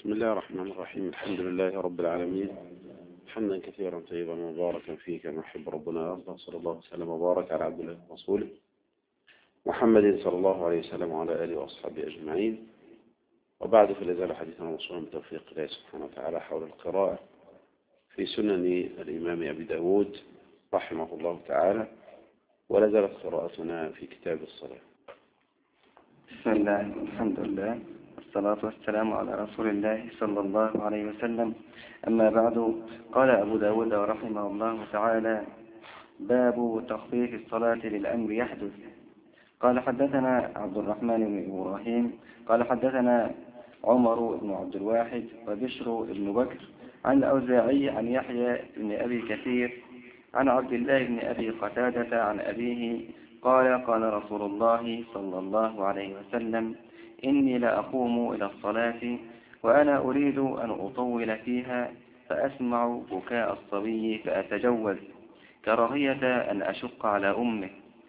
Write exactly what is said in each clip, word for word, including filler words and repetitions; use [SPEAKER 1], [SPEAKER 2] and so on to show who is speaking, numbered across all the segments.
[SPEAKER 1] بسم الله الرحمن الرحيم. الحمد لله رب العالمين، حمدا كثيرا طيبا مباركا فيه كما يحب ربنا ويرضى. صلى الله وسلم وبارك على عبد الله ورسوله محمد صلى الله عليه وسلم وعلى آله وأصحابه أجمعين، وبعد فلا يزال حديثنا موصولا بتوفيق الله سبحانه وتعالى حول القراءة في سنن الإمام أبي داود رحمه الله تعالى، ولا زالت قراءتنا في كتاب الصلاة.
[SPEAKER 2] بسم الله الحمد لله والصلاة والسلام على رسول الله صلى الله عليه وسلم. أما بعد، قال أبو داود رحمه الله تعالى: باب تخفيف الصلاة للأمر يحدث. قال حدثنا عبد الرحمن بن إبراهيم قال حدثنا عمر بن عبد الواحد وبشر بن بكر عن الأوزاعي عن يحيى بن أبي كثير عن عبد الله بن أبي قتادة عن أبيه قال: قال رسول الله صلى الله عليه وسلم: إني لأقوم إلى الصلاة وأنا أريد أن أطول فيها فأسمع بكاء الصبي فأتجوز كراهية أن أشق على أمه.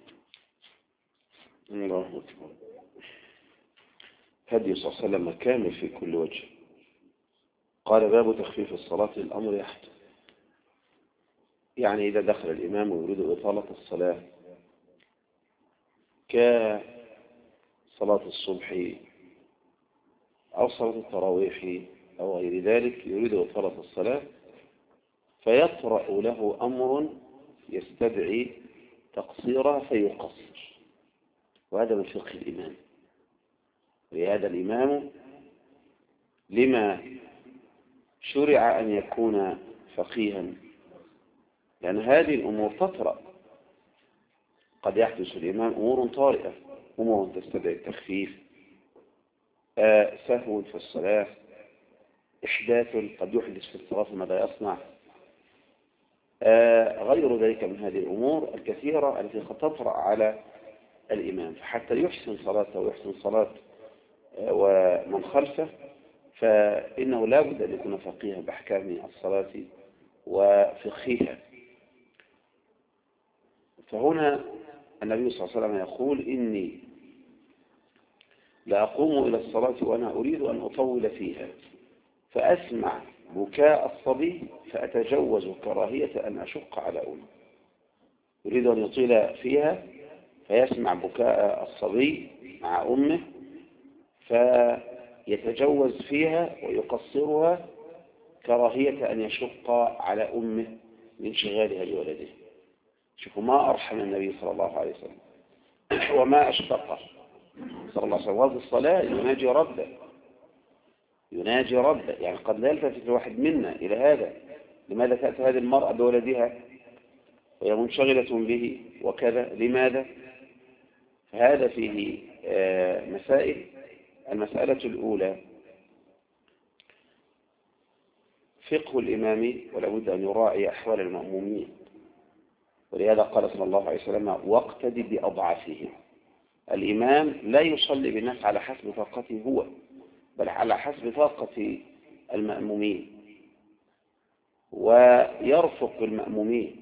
[SPEAKER 1] الله أكبر. هدي صلى الله عليه وسلم كامل في كل وجه. قال: باب تخفيف الصلاة للأمر يحدث، يعني إذا دخل الإمام ويريد إطالة الصلاة كصلاة الصبح أو صلاة التراويح أو غير ذلك، يريد إطالة الصلاة فيطرأ له أمر يستدعي تقصيرها فيقصر، وهذا من فقه الإمام. ولهذا الإمام لما شرع أن يكون فقيها، لأن هذه الأمور تطرأ. قد يحدث الإمام أمور طارئة، أمور تستدعي التخفيف، آه سهو في الصلاة، إحداث قد يحدث في الصلاة فماذا يصنع، آه غير ذلك من هذه الأمور الكثيرة التي قد تطرأ على الإمام، فحتى يحسن صلاته ويحسن صلاة آه ومن خلفه فإنه لا بد أن يكون فقيها بأحكام الصلاة وفقهها. فهنا النبي صلى الله عليه وسلم يقول: إني لأقوم إلى الصلاة وأنا أريد أن أطول فيها فأسمع بكاء الصبي فأتجوز كراهية أن أشق على أمه. يريد أن يطيل فيها فيسمع بكاء الصبي مع أمه فيتجوز فيها ويقصرها كراهية أن يشق على أمه من شغالها لولده. شوفوا ما أرحم النبي صلى الله عليه وسلم وما أشفقه صلى الله عليه وسلم. وهذه الصلاة يناجي ربه يناجي ربه يعني قد لا يلتفت الواحد منا إلى هذا. لماذا تأتي هذه المرأة بولدها وهي منشغلة به وكذا؟ لماذا؟ فهذا فيه مسائل. المسألة الأولى فقه الإمام، ولا بد أن يراعي أحوال المأمومين. ولهذا قال صلى الله عليه وسلم: واقتدي بأضعفهم. الإمام لا يصلي بالناس على حسب طاقته هو، بل على حسب طاقة المأمومين، ويرفق بالمأمومين.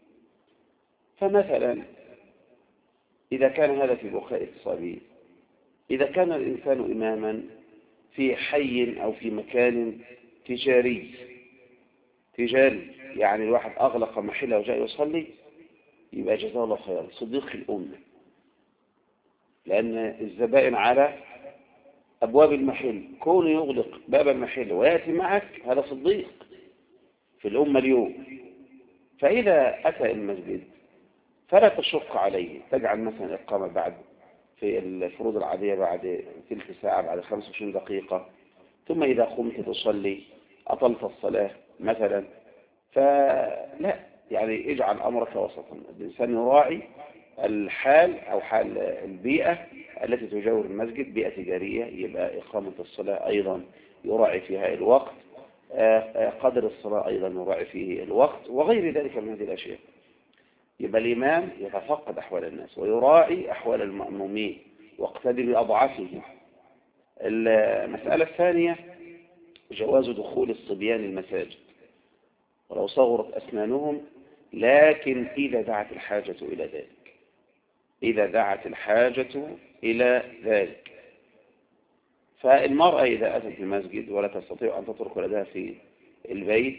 [SPEAKER 1] فمثلا إذا كان هذا في بكاء الصبي، إذا كان الإنسان إماما في حي أو في مكان تجاري تجاري يعني الواحد أغلق محله وجاء يصلي، يبقى جزاه الله خيرا صديق الأمة، لأن الزبائن على أبواب المحل، كونه يغلق باب المحل ويأتي معك هذا صديق في الأمة اليوم. فإذا أتى المسجد فلا تشق عليه، تجعل مثلا إقامة بعد في الفروض العادية بعد تلك ساعة، بعد خمسة وعشرين دقيقة، ثم إذا قمت تصلي أطلت الصلاة مثلا، فلا، يعني اجعل أمرك وسطا. الإنسان يراعي الحال أو حال البيئة التي تجاور المسجد، بيئة تجارية، يبقى إقامة الصلاة أيضا يراعي فيها الوقت، قدر الصلاة أيضا يراعي فيه الوقت، وغير ذلك من هذه الأشياء. يبقى الإمام يتفقد أحوال الناس ويراعي أحوال المأمومين واقتدي بأضعافهم. المسألة الثانية جواز دخول الصبيان المساجد ولو صغرت أسنانهم، لكن إذا دعت الحاجة إلى ذلك إذا دعت الحاجة إلى ذلك فالمرأة إذا أتت المسجد ولا تستطيع أن تترك ولدها في البيت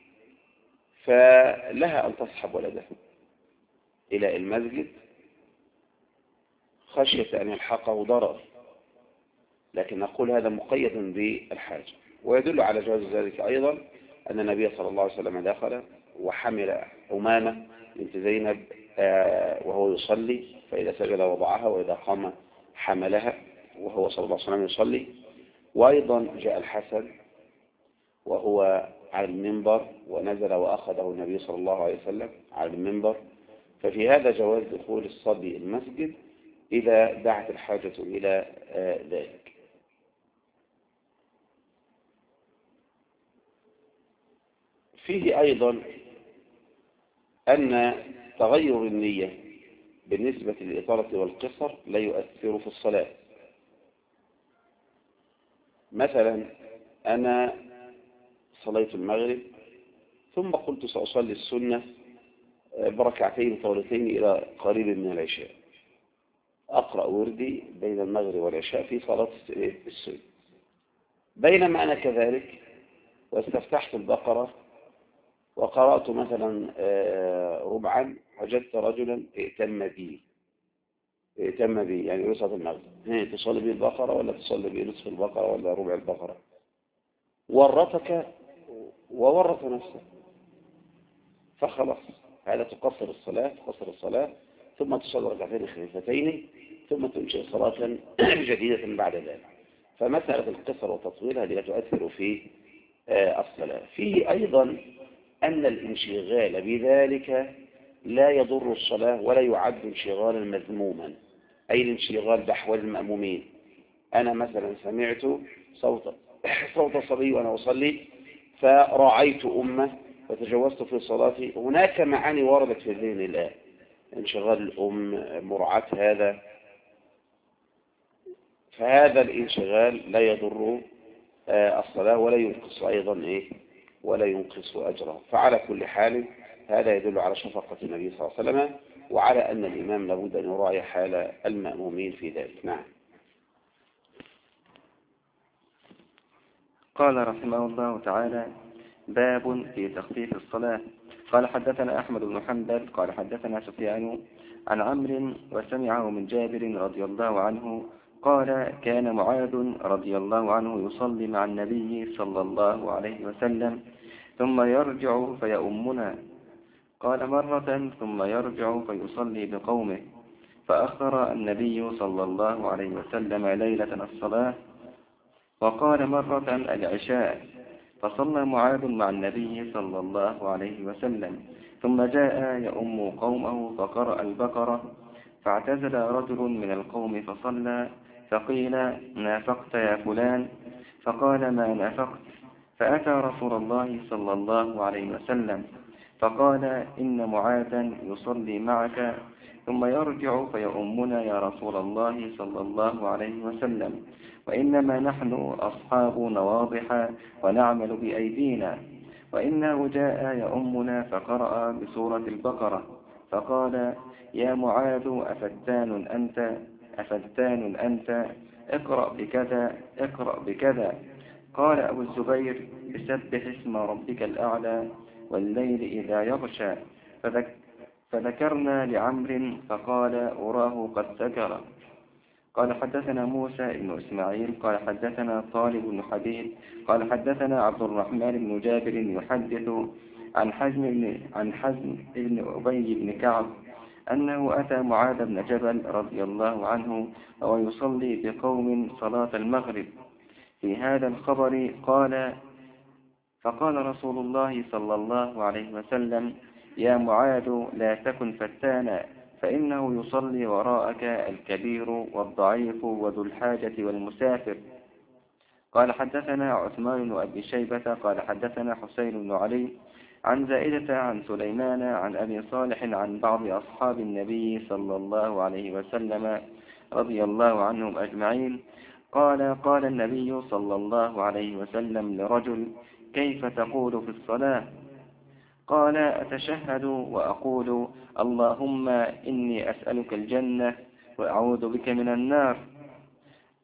[SPEAKER 1] فلها أن تصحب ولدها إلى المسجد خشية أن يلحقه ضرر، لكن نقول هذا مقيد بالحاجة. ويدل على جواز ذلك أيضا أن النبي صلى الله عليه وسلم دخل وحمل أمامة بنت زينب وهو يصلي، فإذا سجد وضعها وإذا قام حملها وهو صلى الله عليه وسلم يصلي. وأيضا جاء الحسن وهو على المنبر ونزل وأخذه النبي صلى الله عليه وسلم على المنبر. ففي هذا جواز دخول الصبي المسجد إذا دعت الحاجة إلى ذلك. فيه أيضا أن تغير النية بالنسبة للإطالة والقصر لا يؤثر في الصلاة. مثلا أنا صليت المغرب ثم قلت سأصلي السنة بركعتين طولتين إلى قريب من العشاء، أقرأ وردي بين المغرب والعشاء في صلاة السنة. بينما أنا كذلك واستفتحت البقرة وقرأت مثلا ربعا وجدت رجلا ائتم بي ائتم بي يعني رصة المغرب، هي تصلي بي البقرة ولا تصلي بي نصف البقرة ولا ربع البقرة؟ ورطك وورط نفسه، فخلاص هذا تقصر الصلاة تقصر الصلاة ثم تصلي ركعتين خفيفتين ثم تنشئ صلاة جديدة بعد ذلك. فمسألة القصر وتطويل هذه لا تؤثر في الصلاة. فيه أيضا أن الانشغال بذلك لا يضر الصلاة ولا يعد انشغالا مذموما، أي الانشغال بأحوال المأمومين. أنا مثلا سمعت صوت صوت الصبي وأنا أصلي فرعيت أمه وتجوزت في صلاتي، هناك معاني وردت في الذهن الآن، انشغال الأم، مرعاة هذا، فهذا الانشغال لا يضر الصلاة ولا ينقص أيضا إيه ولا ينقص أجره. فعلى كل حال هذا يدل على شفقة النبي صلى الله عليه وسلم وعلى أن الإمام لابد أن يراعي حال المأمومين في ذلك. نعم.
[SPEAKER 2] قال رحمه الله تعالى: باب في تخفيف الصلاة. قال حدثنا أحمد بن حنبل قال حدثنا سفيان عن عمرو وسمعه من جابر رضي الله عنه قال: كان معاذ رضي الله عنه يصلي مع النبي صلى الله عليه وسلم ثم يرجع فيؤمنا. قال: مرة ثم يرجع فيصلي بقومه، فأخر النبي صلى الله عليه وسلم ليلة الصلاة، وقال مرة العشاء، فصلى معاذ مع النبي صلى الله عليه وسلم ثم جاء يؤم قومه فقرأ البقرة، فاعتزل رجل من القوم فصلى، فقيل: نافقت يا فلان؟ فقال: ما نافقت. فأتى رسول الله صلى الله عليه وسلم فقال: إن معاذا يصلي معك ثم يرجع فيؤمنا يا رسول الله صلى الله عليه وسلم، وإنما نحن أصحاب نواضح ونعمل بأيدينا، وإنه جاء يؤمنا فقرأ بسورة البقرة، فقال: يا معاذ أفتان أنت أفتان أنت اقرأ بكذا اقرأ بكذا. قال أبو الزبير: بسبح اسم ربك الأعلى والليل إذا يغشى. فذك فذكرنا لعمر فقال: أراه قد سكر. قال حدثنا موسى بن إسماعيل قال حدثنا طالب بن حبيب قال حدثنا عبد الرحمن بن جابر يحدث عن حزم بن عن حزم بن أبي بن كعب أنه أتى معاذ بن جبل رضي الله عنه وهو يصلي بقوم صلاة المغرب. في هذا الخبر قال: فقال رسول الله صلى الله عليه وسلم: يا معاذ لا تكن فتانا، فإنه يصلي وراءك الكبير والضعيف وذو الحاجة والمسافر. قال حدثنا عثمان بن أبي شيبة قال حدثنا حسين بن علي عن زائدة عن سليمان عن أبي صالح عن بعض أصحاب النبي صلى الله عليه وسلم رضي الله عنهم أجمعين قال: قال النبي صلى الله عليه وسلم لرجل: كيف تقول في الصلاة؟ قال: أتشهد وأقول اللهم إني أسألك الجنة وأعوذ بك من النار.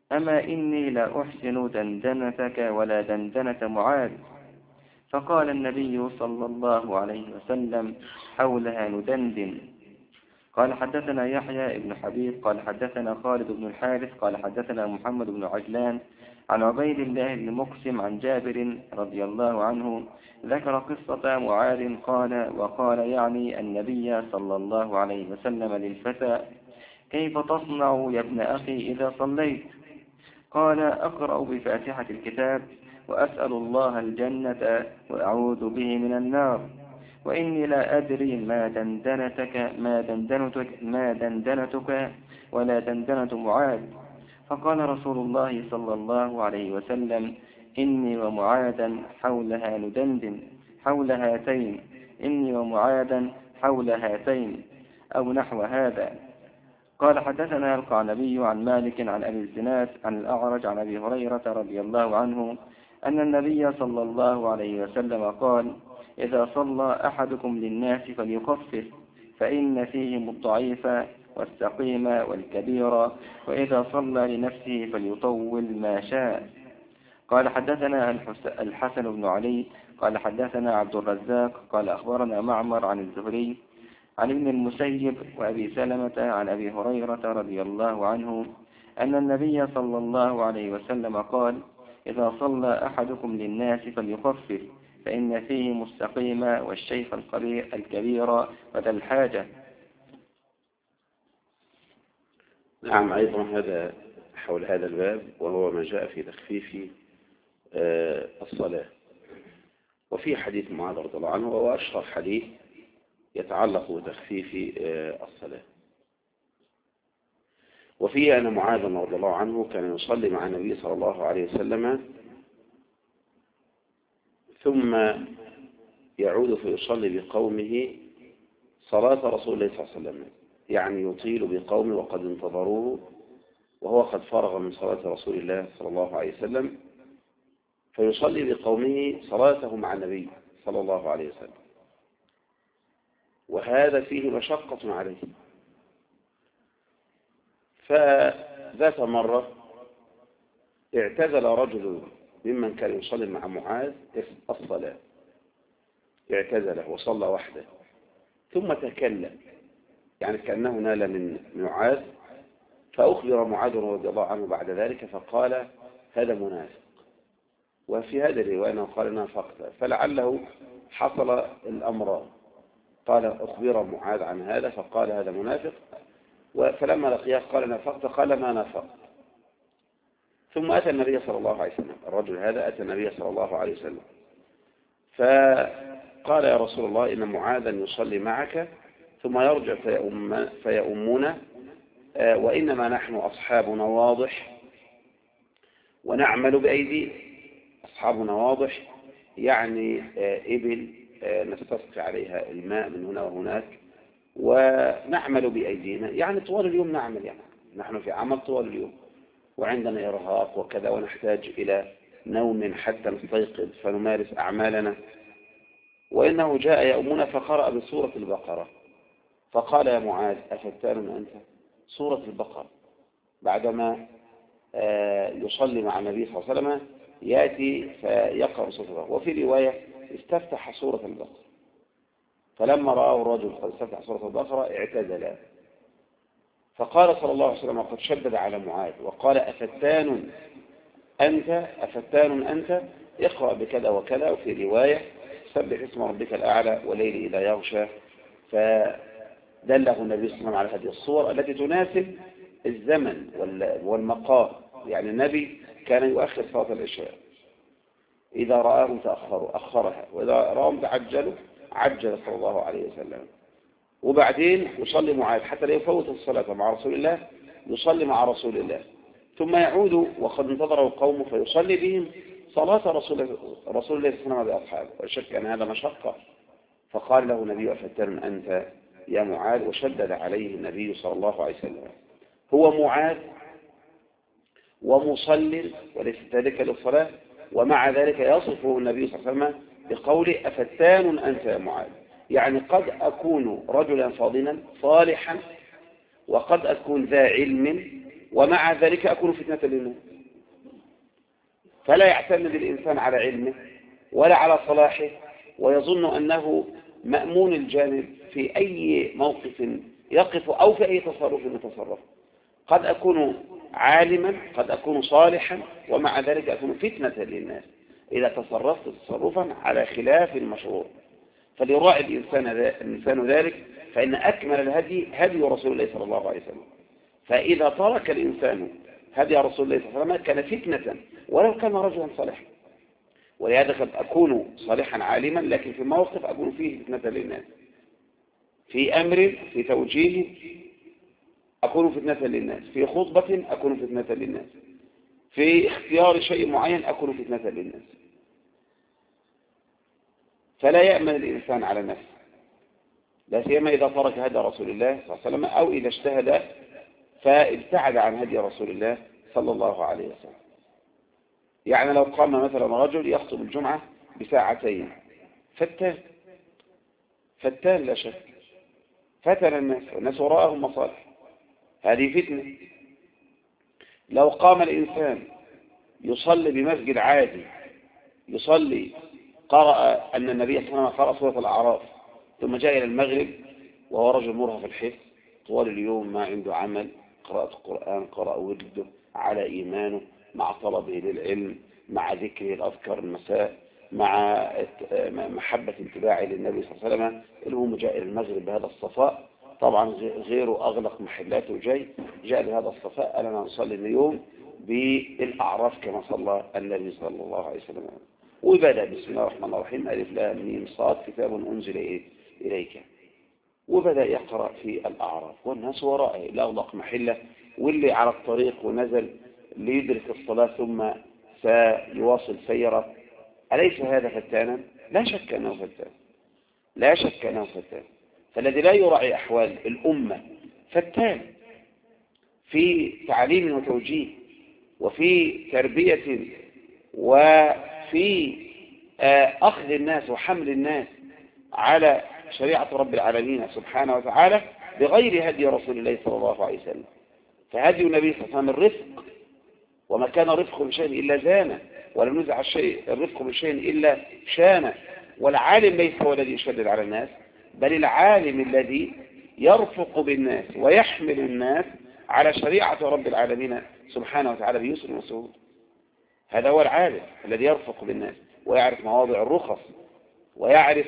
[SPEAKER 2] أما إني لا أحسن دندنتك ولا دندنة معاذ. فقال النبي صلى الله عليه وسلم حولها ندندن. قال حدثنا يحيى بن حبيب قال حدثنا خالد بن الحارث قال حدثنا محمد بن عجلان عن عبيد الله بن مقسم عن جابر رضي الله عنه ذكر قصة معاذ قال وقال يعني النبي صلى الله عليه وسلم للفتى كيف تصنع يا ابن أخي إذا صليت؟ قال أقرأ بفاتحة الكتاب وأسأل الله الجنة وأعوذ به من النار وإني لا أدري ما دندنتك ما دندنتك ما دندنتك ولا دندنة معاذ. فقال رسول الله صلى الله عليه وسلم إني ومعاذا حولها ندندن حول هاتين إني ومعاذا حول هاتين أو نحو هذا. قال حدثنا القعنبي عن مالك عن أبي الزناد عن الأعرج عن أبي هريرة رضي الله عنه أن النبي صلى الله عليه وسلم قال إذا صلى أحدكم للناس فليخفف فإن فيهم الضعيف والسقيم والكبير وإذا صلى لنفسه فليطول ما شاء. قال حدثنا الحسن بن علي قال حدثنا عبد الرزاق قال أخبرنا معمر عن الزهري عن ابن المسيب وأبي سلمة عن أبي هريرة رضي الله عنه أن النبي صلى الله عليه وسلم قال إذا صلى أحدكم للناس فليخفف فإن فيهم السقيم والشيخ الكبير وذا الحاجة.
[SPEAKER 1] نعم، أيضا هذا حول هذا الباب وهو ما جاء في تخفيف الصلاة. وفي حديث معاذ رضي الله عنه وهو أشهر حديث يتعلق بتخفيف الصلاة. وفيه أن معاذ رضي الله عنه كان يصلي مع النبي صلى الله عليه وسلم ثم يعود فيصلي بقومه صلاة رسول الله صلى الله عليه وسلم، يعني يطيل بقومه وقد انتظروه وهو قد فرغ من صلاة رسول الله صلى الله عليه وسلم، فيصلي بقومه صلاته مع النبي صلى الله عليه وسلم، وهذا فيه مشقة عليه. فذات مرة اعتزل رجل ممن كان يصلي مع معاذ الصلاة، اعتزله وصلى وحده، ثم تكلم يعني كأنه نال من معاذ، فأخبر معاذ رضي الله عنه بعد ذلك فقال هذا منافق. وفي هذه الرواية أنه قال نافقت، فلعله حصل الأمران، قال أخبر معاذ عن هذا فقال هذا منافق، فلما لقيه قال نافقت، قال ما نافقت. ثم أتى النبي صلى الله عليه وسلم، الرجل هذا أتى النبي صلى الله عليه وسلم فقال يا رسول الله إن معاذا يصلي معك ثم يرجع فيؤم فيؤمنا وإنما نحن أصحابنا واضح ونعمل بأيدينا. أصحابنا واضح يعني إبل نستسقي عليها الماء من هنا وهناك، ونعمل بأيدينا يعني طوال اليوم نعمل، يعني نحن في عمل طوال اليوم وعندنا إرهاق وكذا، ونحتاج إلى نوم حتى نستيقظ فنمارس أعمالنا. وإنه جاء يؤمنا فقرأ بسورة البقرة فقال يا معاذ أفتان أنت؟ سورة البقرة بعدما يصلي مع النبي صلى الله عليه وسلم يأتي فيقرأ سورة البقرة. وفي رواية استفتح سورة البقرة، فلما رأى الرجل قد استفتح سورة البقرة اعتزل، فقال صلى الله عليه وسلم قد شدد على معاذ وقال أفتان أنت أفتان أنت اقرأ بكذا وكذا. وفي رواية سبح اسم ربك الأعلى والليل إذا يغشى. فدله النبي صلى الله عليه وسلم على هذه الصور التي تناسب الزمن والمقام. يعني النبي كان يؤخر صلاة العشاء، إذا رآهم تأخروا أخرها، وإذا رآهم تعجلوا عجل صلى الله عليه وسلم. وبعدين يصلي معاذ حتى لا يفوت الصلاة مع رسول الله، يصلي مع رسول الله ثم يعود وقد انتظره قومه فيصلي بهم صلاة رسول الله رسول الله صلى الله عليه وسلم بأصحابه. والشك أن هذا مشقة، فقال له النبي أفتان أنت يا معاذ، وشدد عليه النبي صلى الله عليه وسلم. هو معاذ ومصل وليس ذلك للصلاة، ومع ذلك يصفه النبي صلى الله عليه وسلم بقول أفتان أنت يا معاذ، يعني قد أكون رجلا فاضلا صالحا وقد أكون ذا علم ومع ذلك أكون فتنة للناس. فلا يعتمد الإنسان على علمه ولا على صلاحه ويظن أنه مأمون الجانب في أي موقف يقف أو في أي تصرف يتصرف. قد أكون عالما، قد أكون صالحا، ومع ذلك أكون فتنة للناس إذا تصرفت تصرفا على خلاف المشروع. فليراعي الإنسان الإنسان ذلك، فإن أكمل الهدي هدي رسول الله صلى الله عليه وسلم. فإذا ترك الإنسان هدي رسول الله صلى الله عليه وسلم كان فتنة ولو كان رجلا صالحا. ولهذا قد أكون صالحا عالما، لكن في موقف أكون فيه فتنة للناس، في أمر، في توجيه أكون فتنة للناس، في خطبة أكون فتنة للناس، في اختيار شيء معين أكون فتنة للناس. فلا يأمن الإنسان على نفسه، لا سيما إذا ترك هدي رسول الله صلى الله عليه وسلم أو إذا اجتهد فابتعد عن هدي رسول الله صلى الله عليه وسلم. يعني لو قام مثلا رجل يخطب الجمعة بساعتين، فتان فتان لا شك، فتن الناس والناس وراءهم مصالح، هذه فتنة. لو قام الإنسان يصلي بمسجد عادي، يصلي قرأ أن النبي صلى الله عليه وسلم قرأ سورة الأعراف، ثم جاء إلى المغرب وهو رجل مرهف الحفظ طوال اليوم، ما عنده عمل، قراءة القرآن، قرأ ورده على إيمانه، مع طلبه للعلم، مع ذكره الأذكار المساء، مع محبة انتباعه للنبي صلى الله عليه وسلم، المهم جاء إلى المغرب بهذا الصفاء. طبعا غيره أغلق محلاته وجاي جاء بهذا الصفاء، أنا نصلي اليوم بالأعراف كما صلى النبي صلى الله عليه وسلم، وبدأ بسم الله الرحمن الرحيم ألف لام ميم صاد كتاب أنزل إليك، وبدأ يقرأ في الأعراف والناس وراءه، لا أغلق محلة، واللي على الطريق ونزل ليدرك الصلاة ثم سيواصل سيره. أليس هذا فتانا؟ لا شك أنه فتان، لا شك أنه فتان. فالذي لا يراعي أحوال الأمة فتان في تعليم وتوجيه، وفي تربية، وفي أخذ الناس وحمل الناس على شريعة رب العالمين سبحانه وتعالى بغير هدي رسول الله صلى الله عليه وسلم. فهدي النبي صلى الله عليه وسلم الرفق، وما كان رفق بشيء إلا زانه، ولم نزع الشيء الرفق بشيء إلا شانه. والعالم ليس هو الذي يشدد على الناس، بل العالم الذي يرفق بالناس ويحمل الناس على شريعة رب العالمين سبحانه وتعالى بيسر وسهول. هذا هو العالم الذي يرفق بالناس ويعرف مواضع الرخص، ويعرف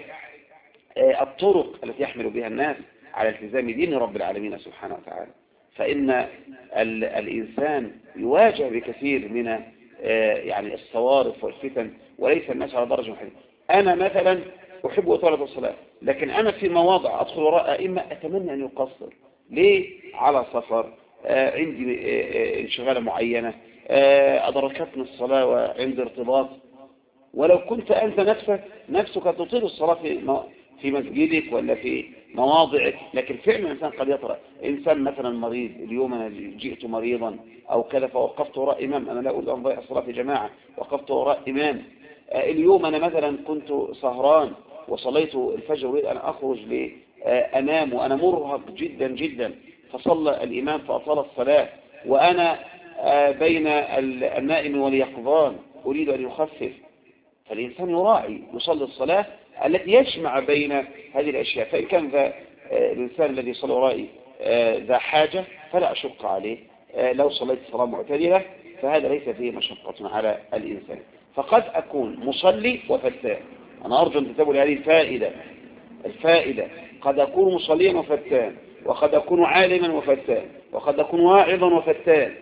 [SPEAKER 1] الطرق التي يحمل بها الناس على التزام دين رب العالمين سبحانه وتعالى. فإن الإنسان يواجه بكثير من يعني الصوارف والفتن، وليس الناس على درجة واحدة. أنا مثلا أحب إطالة الصلاة، لكن أنا في مواضع أدخل وراء أئمة أتمنى أن يقصر. ليه؟ على سفر، عندي انشغالة معينة، أدركتني الصلاة وعندي ارتباط. ولو كنت أنت نفسك نفسك تطيل الصلاة في في مسجدك ولا في مواضعك، لكن فعلا الإنسان قد يطرأ. إنسان مثلا مريض، اليوم أنا جئت مريضا أو كذا فوقفت وراء إمام، أنا لا أريد أن أضيع الصلاة في جماعة، وقفت وراء إمام. اليوم أنا مثلا كنت سهران وصليت الفجر وأريد أن أخرج لأنام وأنا مرهق جدا جدا، فصلى الإمام فأطال الصلاة، وأنا بين النائم واليقظان أريد أن يخفف. فالإنسان يراعي يصلي الصلاة التي يجمع بين هذه الأشياء. فإن كان ذا الإنسان الذي يصلي ورائي ذا حاجة فلا أشق عليه، لو صليت صلاة معتدلة فهذا ليس فيه مشقة على الإنسان. فقد أكون مصلي وفتان. أنا أرجو أن تتبعوا هذه الفائدة الفائدة قد أكون مصليا وفتان، وقد أكون عالما وفتان، وقد أكون واعظا وفتان.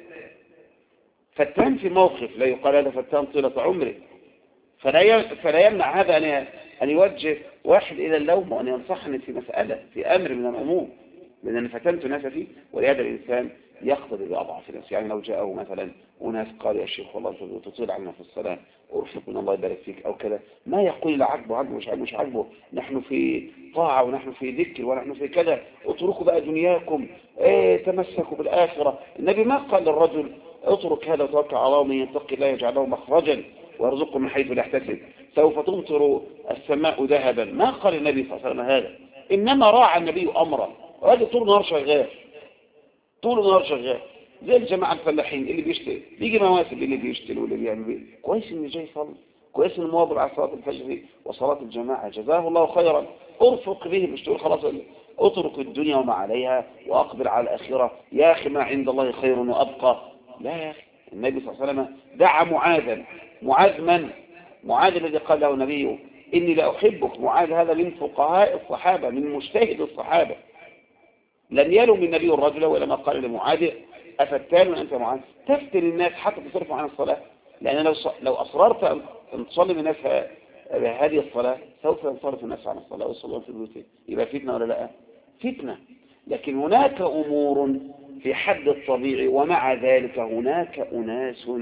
[SPEAKER 1] فتان في موقف لا يقال هذا فتان طيلة عمره، فلا فلا يمنع هذا أن أن يوجه واحد إلى اللوم وأن ينصحني في مسألة في أمر من الأمور، من أن فتنت ناس فيه. ولهذا الإنسان يقتضي بأضعف الناس. يعني لو جاءه مثلا أناس قال يا شيخ والله تطيل علينا في الصلاة، أرفق من الله يبارك فيك أو كذا، ما يقول لا عجبه عجبه مش عجبه مش عجبه، نحن في طاعة ونحن في ذكر ونحن في كذا، اتركوا بقى دنياكم، ايه تمسكوا بالآخرة. النبي ما قال للرجل اترك هذا وتوكل على الله، من يتقي الله يجعل له مخرجا ويرزقه من حيث لا يحتسب، سوف تمطر السماء ذهبا. ما قال النبي صلى الله عليه وسلم هذا، إنما راعى النبي أمره. وهذا طول النهار شغال، طول النهار شغال. زي الجماعة الفلاحين اللي بيشتري بيجي مواسم اللي بيشتري واللي بيعمل بيه. كويس إنه جاي يصلي، كويس إنه مواظب على صلاة الفجر وصلاة الجماعة، جزاه الله خيرا. ارفق به، مش تقول خلاص اترك الدنيا وما عليها وأقبل على الآخرة، يا أخي ما عند الله خير وأبقى. لا يا أخي، النبي صلى الله عليه وسلم دعا معاذا. معاذ من؟ معاذ الذي قال له نبيه إني لأحبك. معاذ هذا من فقهاء الصحابة، من مجتهد الصحابة. لم يلم النبي الرجل ولما قال لمعاذ أفتان أنت معاذ؟ تفتن الناس حتى تصرفوا عن الصلاة، لأن لو لو أصررت أن تصلي بالناس هذه الصلاة سوف ينصرف الناس عن الصلاة ويصلون في بيوتهم. يبقى فتنة ولا لا؟ فتنة. لكن هناك أمور في حد الطبيعي، ومع ذلك هناك أناس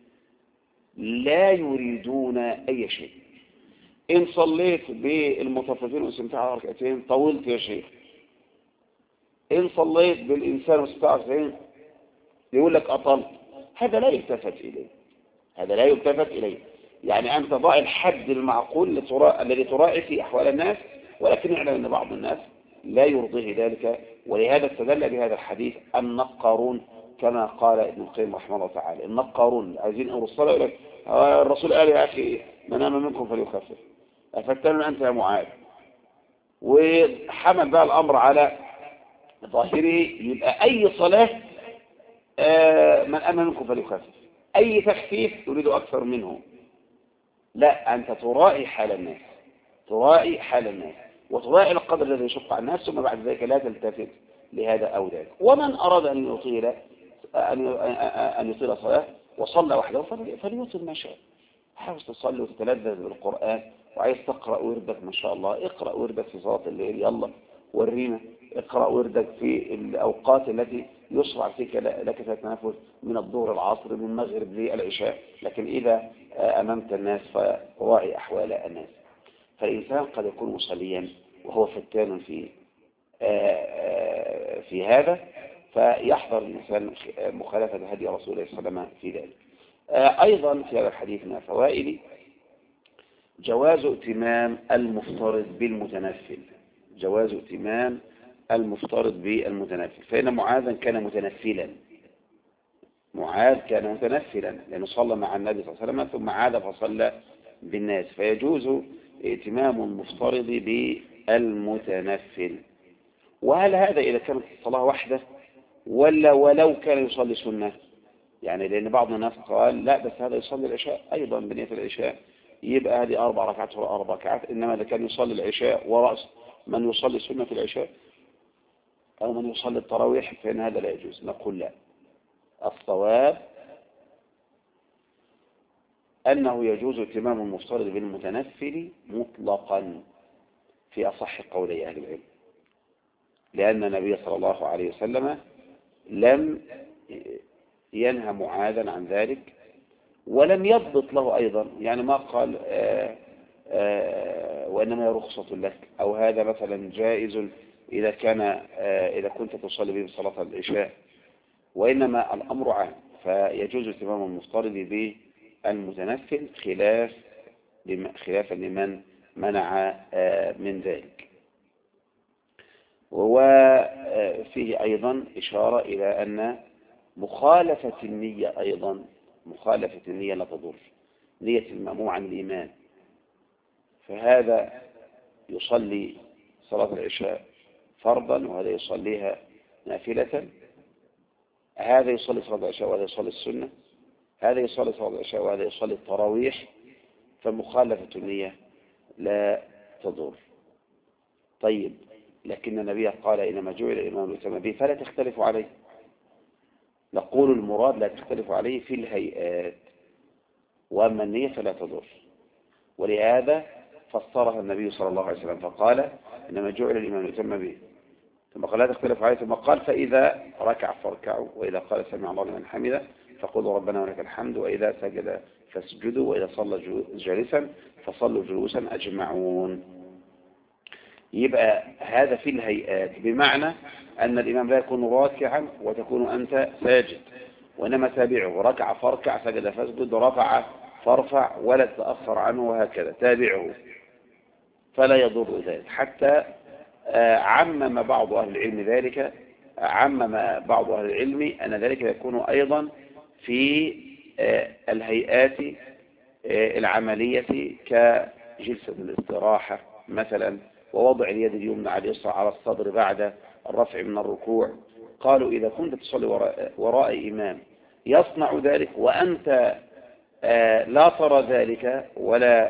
[SPEAKER 1] لا يريدون أي شيء. إن صليت بالمطففين واستمتع على ركعتين طولت يا شيخ. إن صليت بالإنسان واستمتع على ركعتين يقول لك أطلت. هذا لا يلتفت إليه، هذا لا يلتفت إليه. يعني أنت ضع الحد المعقول الذي تراعي في أحوال الناس، ولكن اعلم أن بعض الناس لا يرضيه ذلك. ولهذا استدل بهذا الحديث النقارون، كما قال ابن القيم رحمه الله تعالى. النقارون عايزين أمر الصلاة يقول لك الرسول قال يا أخي من نام منكم فليخفف، أفتن أنت يا معاذ، وحمل بقى الأمر على ظاهره. يبقى أي صلاة من أمن منكم فليخفف، أي تخفيف يريد أكثر منه. لا، أنت تراعي حال الناس، تراعي حال الناس وتراعي القدر الذي يشق على الناس، ثم بعد ذلك لا تلتفت لهذا أو ذاك. ومن أراد أن يطيل أن يطيل صلاة وصلى وحده فليطيل ما شاء. حاول تصلي وتتلذذ بالقرآن، وعايز تقرأ وردك ما شاء الله اقرأ وردك في صلاة الليل، يلا ورينا اقرأ وردك في الأوقات التي يشرع فيك لك في التنفس، من الظهر العصر من المغرب للعشاء. لكن إذا أمامت الناس فراعي أحوال الناس. فالإنسان قد يكون مصليا وهو فتان في في هذا، فيحضر الإنسان مخالفة هدي رسول الله صلى الله عليه وسلم في ذلك. أيضا في هذا الحديث من الفوائد جواز ائتمام المفترض بالمتنفل، جواز ائتمام المفترض بالمتنفل. فإن معاذا كان متنفلا، معاذ كان متنفلا لأنه صلى مع النبي صلى الله عليه وسلم ثم عاد فصلى بالناس، فيجوز ائتمام المفترض بالمتنفل. وهل هذا إذا كانت الصلاة واحدة ولا ولو كان يصلي سنة؟ يعني لأن بعض الناس قال لا بس هذا يصلي العشاء أيضا بنية العشاء، يبقى هذه أربع ركعات ولا أربع ركعات. إنما إذا كان يصلي العشاء ورأس من يصلي سنة العشاء أو من يصلي التراويح فإن هذا لا يجوز. نقول لا، الصواب أنه يجوز ائتمام المفترض بالمتنفل مطلقا في أصح قولي أهل العلم، لأن النبي صلى الله عليه وسلم لم ينهى معاذا عن ذلك ولم يضبط له أيضا. يعني ما قال آآ آآ وإنما رخصة لك، أو هذا مثلا جائز إذا كان إذا كنت تصلي به صلاة العشاء، وإنما الأمر عام. فيجوز ائتمام المفترض بالمتنفل خلاف خلافا لمن منع من ذلك. وفيه أيضا إشارة إلى أن مخالفة النية أيضا، مخالفة النية لا تضر، نية المأموم عن الإمام. فهذا يصلي صلاة العشاء فرضا وهذا يصليها نافلة، هذا يصلي صلاة العشاء وهذا يصلي السنة، هذا يصلي صلاة العشاء وهذا يصلي التراويح، فمخالفة النية لا تضر. طيب، لكن النبي قال إنما جعل الإمام يؤتم به فلا تختلف عليه. نقول المراد لا تختلف عليه في الهيئات، وأما النية فلا تضر. ولهذا فسرها النبي صلى الله عليه وسلم فقال إنما جعل الإمام يؤتم به، ثم قال لا تختلف عليه، ثم قال فإذا ركع فاركعوا، وإذا قال سمع الله لمن حمده فقولوا ربنا ولك الحمد، وإذا سجد فاسجدوا، وإذا صلى جالسا فصلوا جلوسا أجمعون. يبقى هذا في الهيئات، بمعنى أن الإمام لا يكون راكعا وتكون أنت ساجد، وإنما تابعه، ركع فاركع، سجد فاسجد، رفع فارفع، ولا تتأخر عنه، وهكذا تابعه فلا يضر ذلك. حتى عمم بعض أهل العلم ذلك عمم بعض أهل العلم أن ذلك يكون أيضا في الهيئات العملية كجلسة الاستراحة مثلا، ووضع اليد اليمنى على اليسرى على الصدر بعد الرفع من الركوع. قالوا إذا كنت تصلي وراء, وراء إمام يصنع ذلك وأنت لا ترى ذلك ولا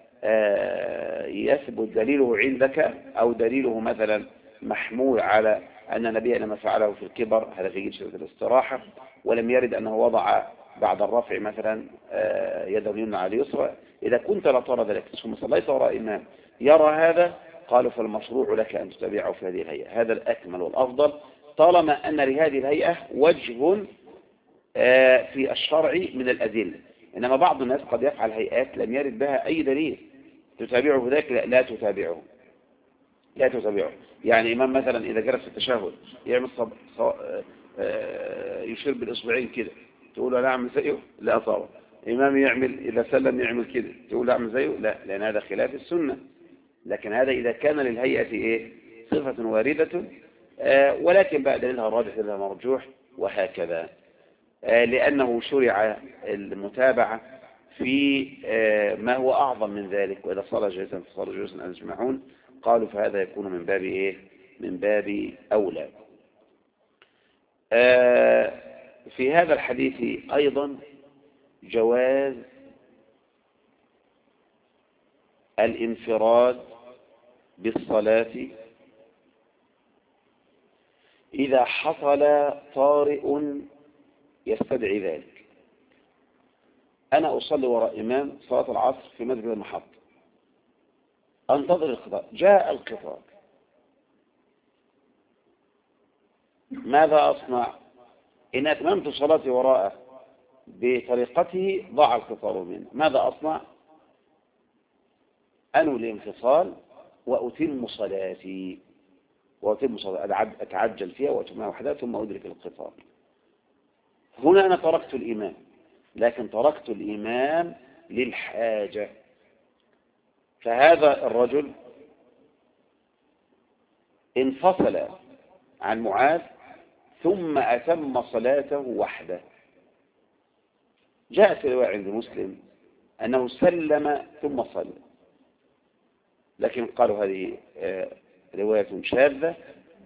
[SPEAKER 1] يثبت دليله عندك، أو دليله مثلا محمول على أن النبي لما فعله في الكبر هذا في جلسة الاستراحة، ولم يرد أنه وضع بعد الرفع مثلا يده اليمنى على اليسرى، إذا كنت لا ترى ذلك ثم صليت وراء إمام يرى هذا، قالوا فالمشروع لك أن تتبعه في هذه الهيئة. هذا الأكمل والأفضل طالما أن لهذه الهيئة وجه في الشرع من الأدلة. إنما بعض الناس قد يفعل هيئات لم يرد بها أي دليل تتابعه ذلك، لا, لا تتابعه لا تتابعه يعني إمام مثلا إذا جلس في التشهد يعمل صب... صب... يشير بالإصبعين كده، تقول له لا أعمل زيه؟ لا طبعا. إمام يعمل إذا سلم يعمل كده، تقول له أعمل زيه؟ لا، لأن هذا خلاف السنة. لكن هذا إذا كان للهيئة إيه؟ صفة واردة، آه ولكن بقى دليلها راجح دليلها مرجوح وهكذا، آه لأنه شرع المتابعة في آه ما هو أعظم من ذلك. وإذا صلى جالسا فصلى جلوسا أجمعون، قالوا فهذا يكون من باب إيه؟ من باب أولى. آه في هذا الحديث أيضا جواز الانفراد بالصلاة إذا حصل طارئ يستدعي ذلك. أنا أصلي وراء إمام صلاة العصر في مسجد المحطة، أنتظر الخطاب، جاء الخطاب، ماذا أصنع؟ إن أتممت صلاتي وراءه بطريقته ضاع الخطاب منه، ماذا أصنع؟ أنوي الانفصال وأتم صلاتي وأتم صلاتي أتعجل فيها وأتمها وحدها ثم أدرك الخطاب. هنا أنا تركت الإمام، لكن تركت الإمام للحاجة. فهذا الرجل انفصل عن معاذ ثم أتم صلاته وحده. جاء في رواية عند مسلم أنه سلم ثم صلى، لكن قالوا هذه رواية شاذة،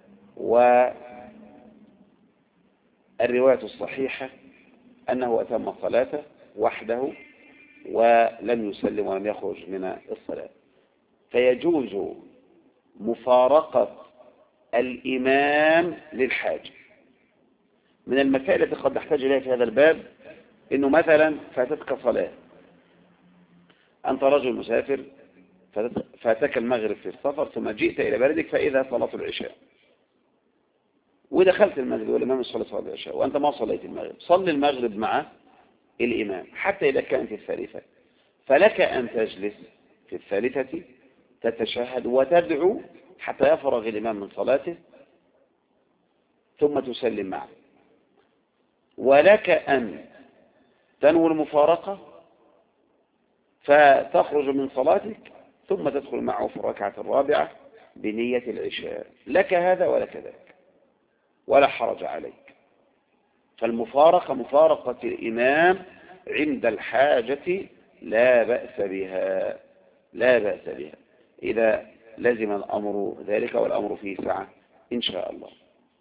[SPEAKER 1] والرواية الصحيحة أنه أتم صلاته وحده ولم يسلم ولم يخرج من الصلاة. فيجوز مفارقة الإمام للحاجة. من المسائل التي قد نحتاج إليها في هذا الباب إنه مثلا فاتتك صلاة، أنت رجل مسافر فاتك المغرب في السفر ثم جئت إلى بلدك فإذا صلاة العشاء، ودخلت المسجد والإمام يصلي صلاة العشاء وأنت ما صليت المغرب، صلي المغرب مع الإمام حتى إذا كانت الثالثة، فلك أن تجلس في الثالثة تتشهد وتدعو حتى يفرغ الإمام من صلاته ثم تسلم معه، ولك أن تنوي المفارقة فتخرج من صلاتك ثم تدخل معه في الركعة الرابعة بنية العشاء، لك هذا ولك ذاك ولا حرج عليك. فالمفارقة مفارقة الإمام عند الحاجة لا بأس بها، لا بأس بها إذا لزم الأمر ذلك، والأمر فيه سعة إن شاء الله.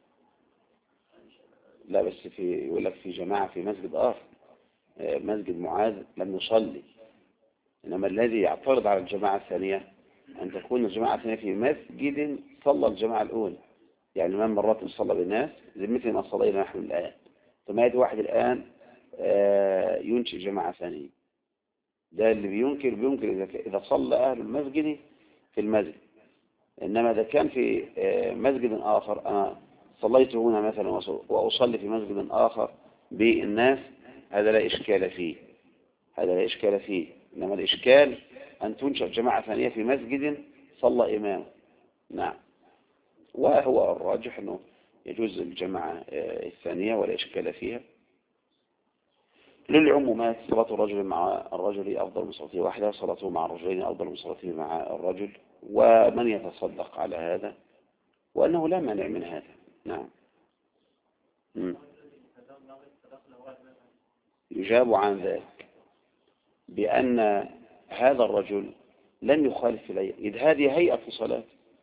[SPEAKER 1] لا بس في يقول لك في جماعة في مسجد آخر، مسجد معاذ لم يصلي، إنما الذي يعترض على الجماعة الثانية أن تكون الجماعة الثانية في مسجد صلى الجماعة الأولى. يعني الإمام مرات صلى بالناس زي مثل ما صلينا نحن الآن، ثم يأتي واحد الآن ينشئ جماعة ثانية. ده اللي بينكر بينكر إذا صلى أهل المسجد في المسجد. إنما إذا كان في مسجد آخر، أنا صليت هنا مثلا وأصلي في مسجد آخر بالناس، هذا لا إشكال فيه، هذا لا إشكال فيه. إنما الإشكال أن تنشأ جماعة ثانية في مسجد صلى إمام. نعم، وهو الراجح أنه يجوز الجماعة الثانية ولا إشكال فيها. للعمومات صلاة الرجل مع الرجل أفضل من صلاته واحدة، صلاته مع الرجلين أفضل من صلاته مع الرجل، ومن يتصدق على هذا، وأنه لا مانع من هذا. نعم. م. يجاب عن ذلك بأن هذا الرجل لم يخالف إليه، إذ هذه هيئة صلاة.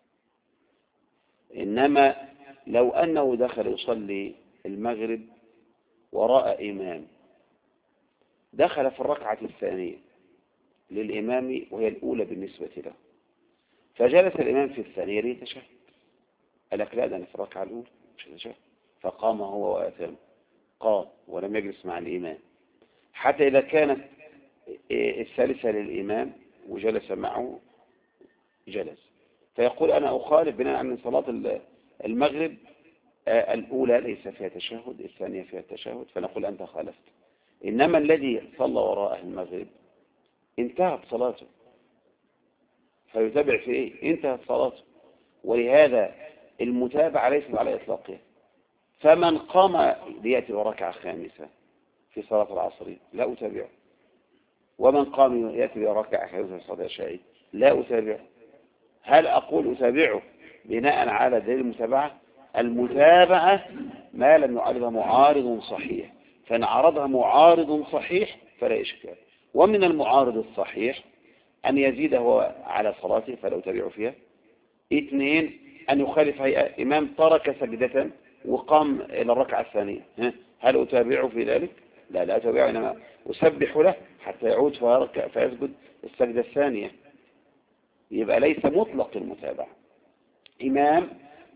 [SPEAKER 1] إنما لو أنه دخل يصلي المغرب وراء إمام، دخل في الركعة الثانية للإمام وهي الأولى بالنسبة له، فجلس الإمام في الثانية ليتشهد، قال لك لا، ده أنا في الركعة الأولى مش هتشهد، فقام هو وأتم، قام ولم يجلس مع الإمام، حتى إذا كانت الثالثة للإمام وجلس معه جلس، فيقول أنا أخالف بناء عن صلاة المغرب الأولى ليس فيها تشهد، الثانية فيها تشهد، فنقول أنت خالفت. إنما الذي صلى وراء المغرب انتهت صلاته، فيتابع في إيه؟ انتهت صلاته. ولهذا المتابعة ليست على إطلاقها. فمن قام ليأتي وركعة خامسة في صلاة العصر لا أتابعه، ومن قام يأتي وركعة خامسة في صلاة العشاء لا أتابعه. هل أقول أتابعه بناء على دليل المتابعة؟ المتابعة ما لم يعارضها معارض صحيح، فإن عرضها معارض صحيح فلا إشكال. ومن المعارض الصحيح أن يزيد هو على صلاته فلا أتابعه فيها. اثنين، أن يخالف هيئة إمام ترك سجدة وقام إلى الركعة الثانية، هل أتابعه في ذلك؟ لا لا أتابعه، إنما أسبح له حتى يعود فيسجد السجدة الثانية. يبقى ليس مطلق المتابعة. إمام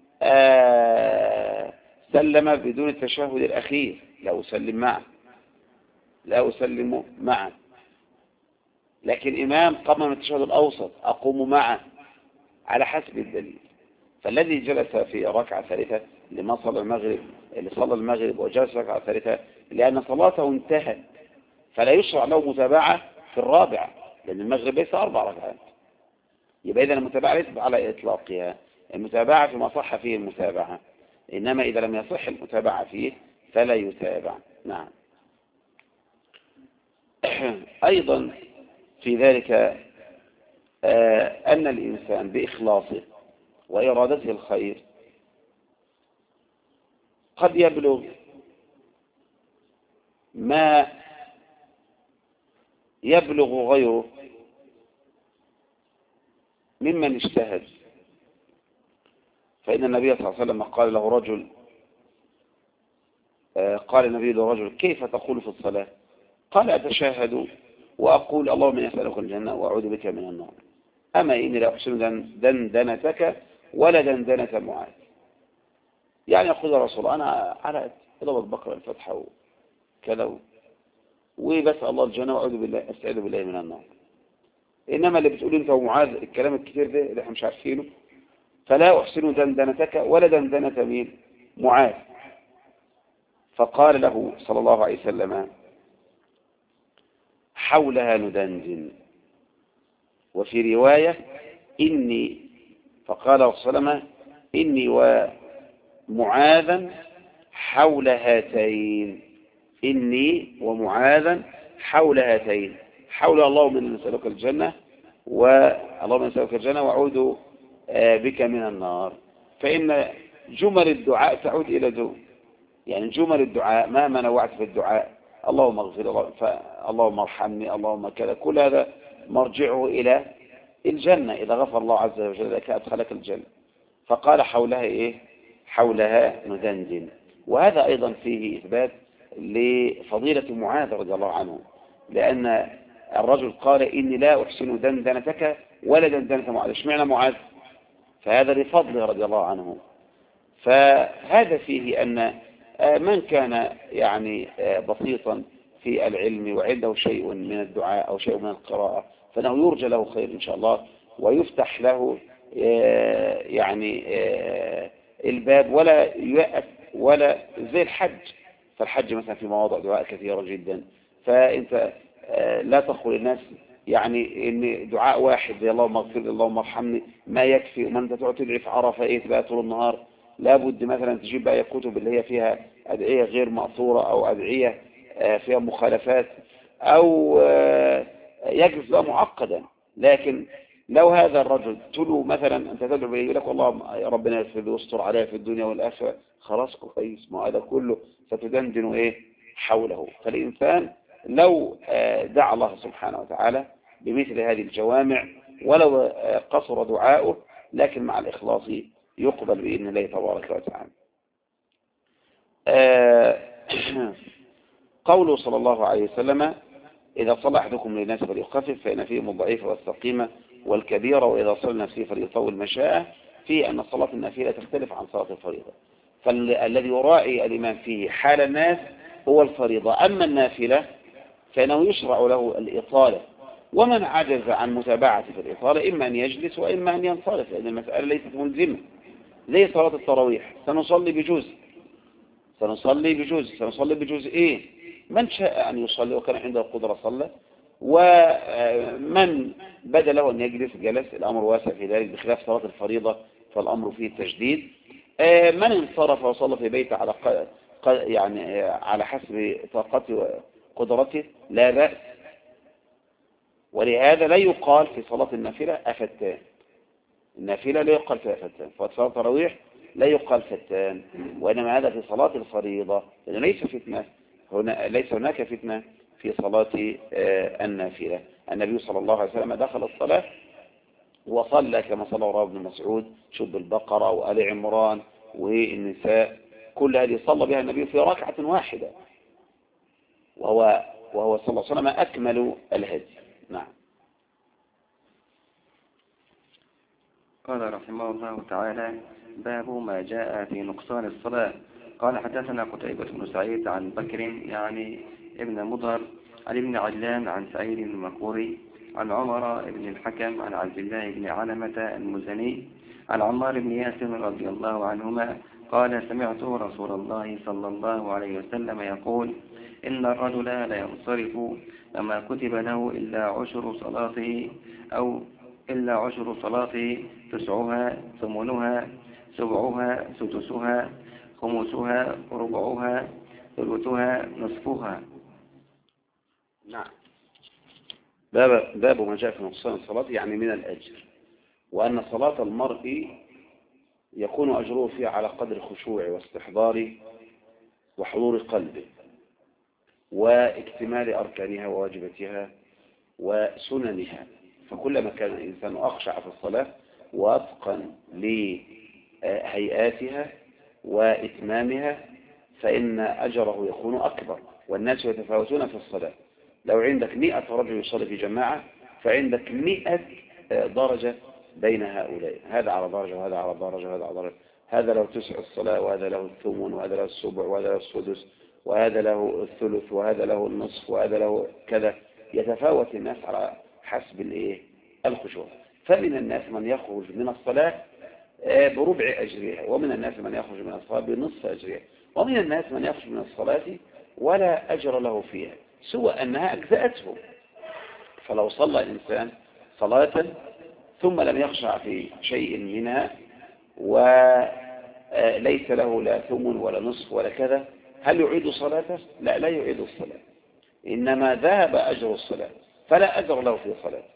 [SPEAKER 1] آه سلم بدون التشهد الأخير لا أسلم معه، لا أسلم معه. لكن إمام قام من التشهد الأوسط أقوم معه على حسب الدليل. فالذي جلس في ركعة ثالثة لما صلى المغرب، اللي صلى المغرب وجلس ركعة ثالثة لأن صلاته انتهت، فلا يشرع له متابعة في الرابعة، لأن المغرب ليس أربع ركعات. يبقى إذا المتابعة ليست على إطلاقها، المتابعة فيما صح فيه المتابعة، إنما إذا لم يصح المتابعة فيه فلا يتابع. نعم. أيضا في ذلك أن الإنسان بإخلاصه وإرادته الخير قد يبلغ ما يبلغ غيره ممن اجتهد. فإن النبي صلى الله عليه وسلم قال له رجل، قال النبي له رجل كيف تقول في الصلاة؟ قال أتشاهد وأقول اللهم إني أسألك الجنة وأعوذ بك من النار، أما إني لا أحسن دندنتك ولا دندنة معاذ. يعني يقول يا رسول الله أنا على إضافة بقرأ الفتحة وكذا وبسأل الله الجنة وأعوذ بالله أستعيذ بالله من النار، إنما اللي بتقول أنت ومعاذ الكلام الكثير ده اللي احنا مش عارفينه، فلا أحسن دندنتك ولا دندنة مين؟ معاذ. فقال له صلى الله عليه وسلم حولها ندندن، وفي رواية إني، فقال صلى الله عليه وسلم إني ومعاذا حول هاتين، إني ومعاذا حول هاتين، حول اللهم إني نسألك الجنة واللهم نسألك الجنة وأعوذ بك من النار. فإن جمل الدعاء تعود إلى دون، يعني جمل الدعاء ما ما نوعت في الدعاء اللهم اغفر، اللهم ارحمني، اللهم كذا، كل هذا مرجعه إلى الجنة، إذا غفر الله عز وجل لك أدخلك الجنة. فقال حولها إيه؟ حولها ندندن. وهذا أيضا فيه إثبات لفضيلة معاذ رضي الله عنه، لأن الرجل قال إني لا أحسن دندنتك ولا دندنة معاذ. اشمعنى معاذ؟ فهذا لفضله رضي الله عنه. فهذا فيه أن من كان يعني بسيطا في العلم وعنده شيء من الدعاء أو شيء من القراءة فإنه يرجى له خير إن شاء الله، ويفتح له يعني الباب ولا ييأس، ولا زي الحج. فالحج مثلا في مواضع دعاء كثيرة جدا، فأنت لا تقول الناس يعني ان دعاء واحد زي اللهم اغفر لي اللهم ارحمني ما يكفي، وما انت تقعد تدعي في عرفه ايه بقى طول النهار. لابد مثلا تجيب بقى كتب اللي هي فيها ادعيه غير مأثوره او ادعيه فيها مخالفات، او يجلس بقى معقدا. لكن لو هذا الرجل تلو مثلا أنت تدعو يقول لك والله يا ربنا يغفر ويستر عليها في الدنيا والآخرة، خلاص كويس، ما هذا كله ستدندن إيه حوله. فالإنسان لو دعا الله سبحانه وتعالى بمثل هذه الجوامع ولو قصر دعاؤه لكن مع الإخلاص يقبل بإذن الله تبارك وتعالى. قوله صلى الله عليه وسلم إذا صلى أحدكم للناس فليخفف فإن فيهم الضعيف والسقيمة والكبيرة، وإذا صلى نفسه فليطول مشاءه، في أن الصلاة النافلة تختلف عن صلاة الفريضة. فالذي يراعي الإمام فيه حال الناس هو الفريضة، أما النافلة فإنه يشرع له الإطالة، ومن عجز عن متابعة في الإطالة إما أن يجلس وإما أن ينصرف، لأن المسألة ليست ملزمة. زي صلاة التراويح سنصلي بجزء سنصلي بجزء سنصلي بجزئين، من شاء أن يصلي وكان عنده القدرة صلى، ومن بدا له أن يجلس جلس، الأمر واسع في ذلك، بخلاف صلاة الفريضة فالأمر فيه التشديد. من انصرف وصلى في بيته على يعني على حسب طاقته وقدرته لا بأس، ولهذا لا يقال في صلاة النافلة أفتان، النافلة لا يقال فيها فتان، فصلاة التراويح لا يقال فتان، وإنما هذا في صلاة الفريضة، لأنه ليس فتنة هنا، ليس هناك فتنة في صلاة النافلة. النبي صلى الله عليه وسلم دخل الصلاة وصلى كما صلى رواه ابن مسعود، شب البقرة وآل عمران والنساء، كل هذه صلى بها النبي في ركعة واحدة، وهو وهو صلى الله عليه وسلم أكمل الهدي. نعم.
[SPEAKER 2] قال رحمه الله تعالى: باب ما جاء في نقصان الصلاة. قال حدثنا قتيبة بن سعيد عن بكر يعني ابن مضر عن ابن عجلان عن سعيد المقبوري عن عمر بن الحكم عن عبد الله بن علمة المزني عن عمار بن ياسر رضي الله عنهما قال: سمعت رسول الله صلى الله عليه وسلم يقول: إن الرجل لا ينصرف فما كتب له إلا عشر صلاته أو إلا عشر صلاته تسعها ثمنها سبعها سدسها خمسها ربعها ثلثها نصفها.
[SPEAKER 1] نعم. باب, باب ما جاء في نقصان الصلاة يعني من الأجر، وأن صلاة المرء يكون أجره فيها على قدر خشوع واستحضار وحضور قلبه واكتمال أركانها وواجباتها وسننها، فكلما كان الإنسان أخشع في الصلاة وأتقن لهيئاتها وإتمامها فإن أجره يكون أكبر. والناس يتفاوتون في الصلاة، لو عندك مئة رجل يصلي في جماعة فعندك مئة درجة بين هؤلاء، هذا على درجة وهذا على درجة وهذا على درجة، هذا له تسع الصلاة وهذا له الثمن وهذا له السبع وهذا له السدس وهذا له الثلث وهذا له النصف وهذا له كذا، يتفاوت الناس على حسب الايه الخشوع. فمن الناس من يخرج من الصلاة بربع أجرها، ومن الناس من يخرج من الصلاة بنصف أجرها، ومن الناس من يخرج من الصلاة ولا أجر له فيها سوى أنها أجزأته. فلو صلى الإنسان صلاة ثم لم يخشع في شيء منها وليس له لا ثمن ولا نصف ولا كذا، هل يعيد صلاته؟ لا، لا يعيد الصلاة، إنما ذهب أجر الصلاة فلا أجر له في صلاته.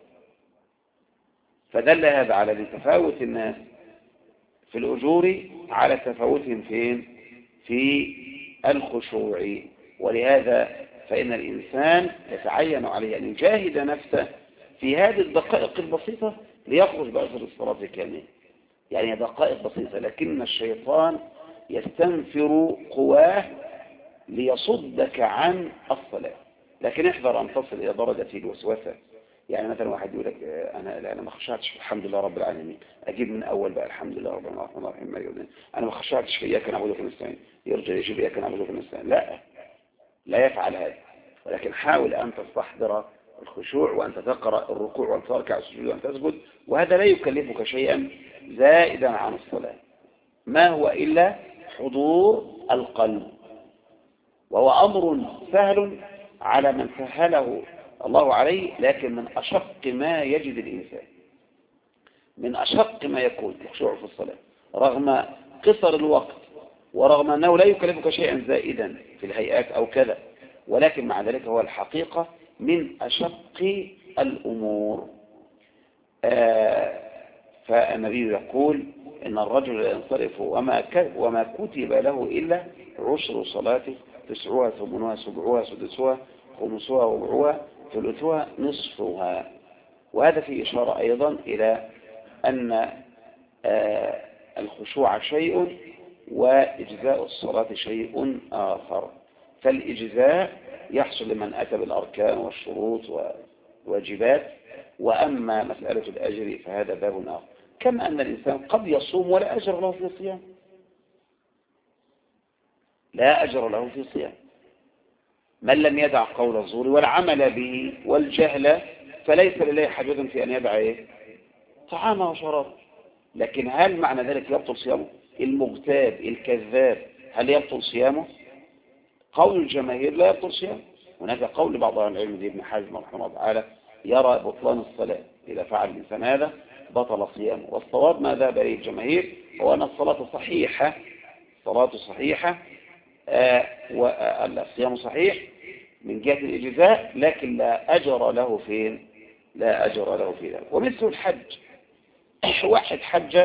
[SPEAKER 1] فدل هذا على تفاوت الناس في الأجور على تفاوتهم فين؟ في الخشوع. ولهذا فإن الإنسان يتعين عليه أن يجاهد نفسه في هذه الدقائق البسيطة ليخرج بأجر الصلاة كاملة، يعني دقائق بسيطة، لكن الشيطان يستنفر قواه ليصدك عن الصلاة. لكن احذر أن تصل إلى درجة الوسوسة، يعني مثلا واحد يقول لك أنا أنا ما خشعتش الحمد لله رب العالمين، أجيب من أول بقى الحمد لله رب العالمين، أنا ما خشعتش في إياك نعبد ونستعين، يرجع يجيب إياك نعبد ونستعين، لا لا يفعل هذا، ولكن حاول أن تستحضر الخشوع وأن تقرأ الركوع وأن تركع السجود وأن تسجد، وهذا لا يكلفك شيئا زائدا عن الصلاة، ما هو إلا حضور القلب، وهو أمر سهل على من سهله الله عليه، لكن من أشق ما يجد الإنسان، من أشق ما يكون الخشوع في الصلاة رغم قصر الوقت ورغم أنه لا يكلفك شيئا زائدا في الهيئات أو كذا، ولكن مع ذلك هو الحقيقة من أشق الأمور. آه فالنبي يقول إن الرجل لا ينصرف وما وما كتب له إلا عشر صلاته، تسعها ثمنها سبعها سدسها خمسها وربعها ثلثها نصفها. وهذا فيه إشارة أيضا إلى أن الخشوع شيء وإجزاء الصلاة شيء آخر. فالإجزاء يحصل لمن أتى بالأركان والشروط والواجبات، وأما مسألة الأجر فهذا باب آخر. كما أن الإنسان قد يصوم ولا أجر له في الصيام، لا أجر له في الصيام. من لم يدع قول الزور والعمل به والجهل فليس لله حاجة في أن يدع إيه؟ طعامه وشرابه. لكن هل معنى ذلك يبطل صيامه؟ المغتاب الكذاب هل يبطل صيامه؟ قول الجماهير لا يبطل صيامه. هناك قول بعض أهل العلم زي ابن حزم رحمه الله تعالى يرى بطلان الصلاة، إذا فعل الإنسان هذا بطل صيامه. والصواب ما ذهب إليه الجماهير هو أن الصلاة صحيحة، الصلاة صحيحة آه والصيام صحيح من جهة الإجزاء، لكن لا أجر له فين؟ لا أجر له في ذلك. ومثل الحج، واحد حج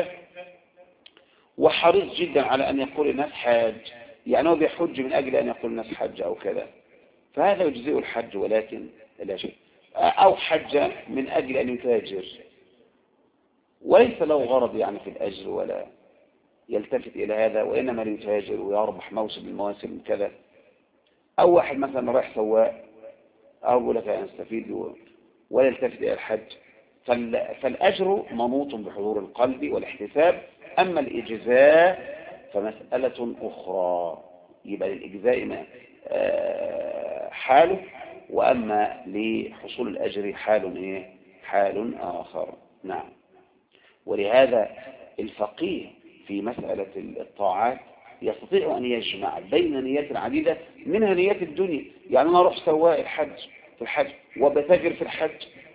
[SPEAKER 1] وحريص جدا على أن يقول الناس حاج، يعني هو بيحج من أجل أن يقول الناس حج أو كذا، فهذا يجزئ الحج ولكن لا شيء. أو حج من أجل أن يتاجر وليس له غرض يعني في الأجر ولا يلتفت إلى هذا، وإنما ليتاجر ويربح موسم من المواسم كذا. أو واحد مثلا رايح سواق أو يقول لك أنا أستفيد ولا يلتفت إلى الحج، فالأجر منوط بحضور القلب والاحتساب. أما الإجزاء فمسألة أخرى، يبقى للإجزاء حاله، وأما لحصول الأجر حال إيه؟ حال آخر. نعم. ولهذا الفقيه في مسألة الطاعات يستطيع أن يجمع بين نيات عديدة منها نيات الدنيا. يعني أنا أروح سواء الحج في الحج وبتاجر في الحج،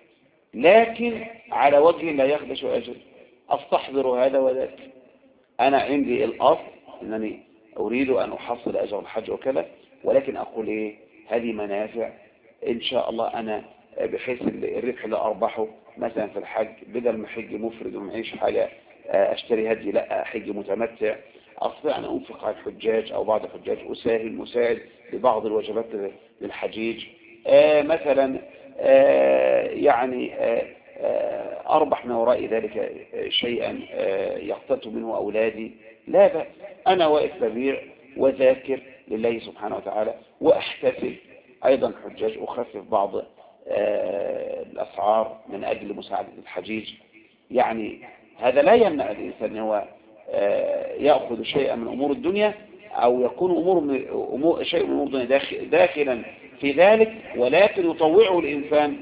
[SPEAKER 1] لكن على وجه لا يخدش أجر، أستحضر هذا وذاك. أنا عندي الأصل أنني أريد أن أحصل أجر الحج وكذا، ولكن أقول إيه؟ هذه منافع إن شاء الله أنا بحيث الربح اللي أربحه مثلا في الحج، بدل ما حج مفرد ومعيش حاجة أشتري هدي، لا أحج متمتع، أستطيع أن أنفق على الحجاج أو بعض الحجاج، أساهم مساعد ببعض الوجبات للحجيج، آه مثلا آه يعني آه آه أربح من وراء ذلك شيئا آه يقتات منه أولادي، لا بأس. أنا واقف ببيع وذاكر لله سبحانه وتعالى، وأحتفل أيضا حجاج، أخفف بعض آه الأسعار من أجل مساعدة الحجيج. يعني هذا لا يمنع الإنسان أن هو يأخذ شيئا من أمور الدنيا أو يكون أمور أمور شيء من أمور الدنيا داخل داخلا في ذلك، ولكن يطوعه الإنسان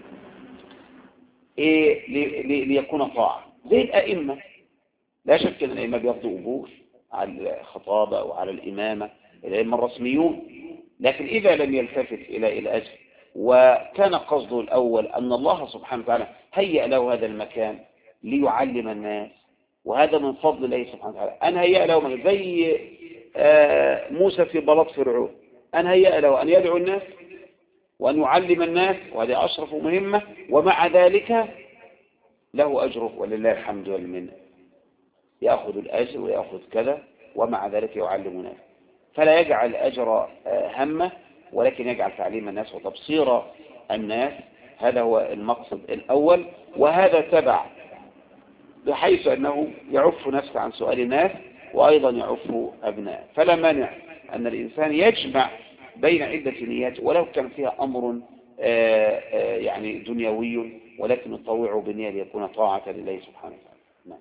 [SPEAKER 1] إيه ليكون طاعة زي الأئمة. لا شك أن الأئمة بياخذوا أجور على الخطابة وعلى الإمامة، الأئمة الرسميون، لكن إذا لم يلتفت إلى الأجر وكان قصده الأول أن الله سبحانه وتعالى هيأ له هذا المكان ليعلم الناس، وهذا من فضل الله سبحانه وتعالى. أن هيأ له من زي موسى في بلاط فرعون، أن هيأ له أن يدعو الناس وأن يعلم الناس، وهذه أشرف مهمة، ومع ذلك له أجره ولله الحمد والمنة، يأخذ الأجر ويأخذ كذا، ومع ذلك يعلم الناس. فلا يجعل الأجر همه، ولكن يجعل تعليم الناس وتبصير الناس، هذا هو المقصد الأول. وهذا تبع بحيث أنه يعف نفسه عن سؤال الناس، وأيضا يعف أبناء. فلا مانع أن الإنسان يجمع بين عدة نيات، ولو كان فيها أمر آآ آآ يعني دنيوي، ولكن يطوعه بنية ليكون طاعة لله سبحانه وتعالى. نعم.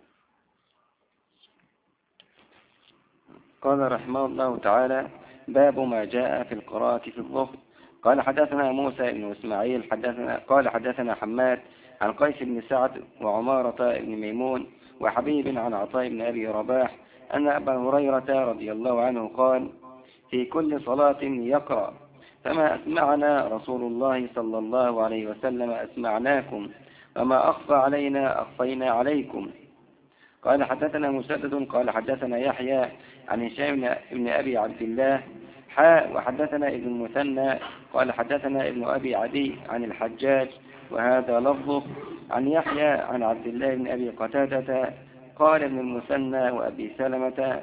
[SPEAKER 2] قال رحمه الله تعالى: باب ما جاء في القراءة في الظهر. قال حدثنا موسى بن إسماعيل حدثنا قال حدثنا حماد عن قيس بن سعد وعمارة بن ميمون وحبيب عن عطاء بن أبي رباح أن أبا هريرة رضي الله عنه قال: في كل صلاة يقرأ، فما أسمعنا رسول الله صلى الله عليه وسلم أسمعناكم، وما أخفى علينا أخفينا عليكم. قال حدثنا مسدد قال حدثنا يحيى عن هشام بن أبي عبد الله حاء وحدثنا ابن المثنى قال حدثنا ابن أبي عدي عن الحجاج وهذا لفظه. عن يحيى عن عبد الله بن أبي قتادة قال ابن المثنى وأبي سلمة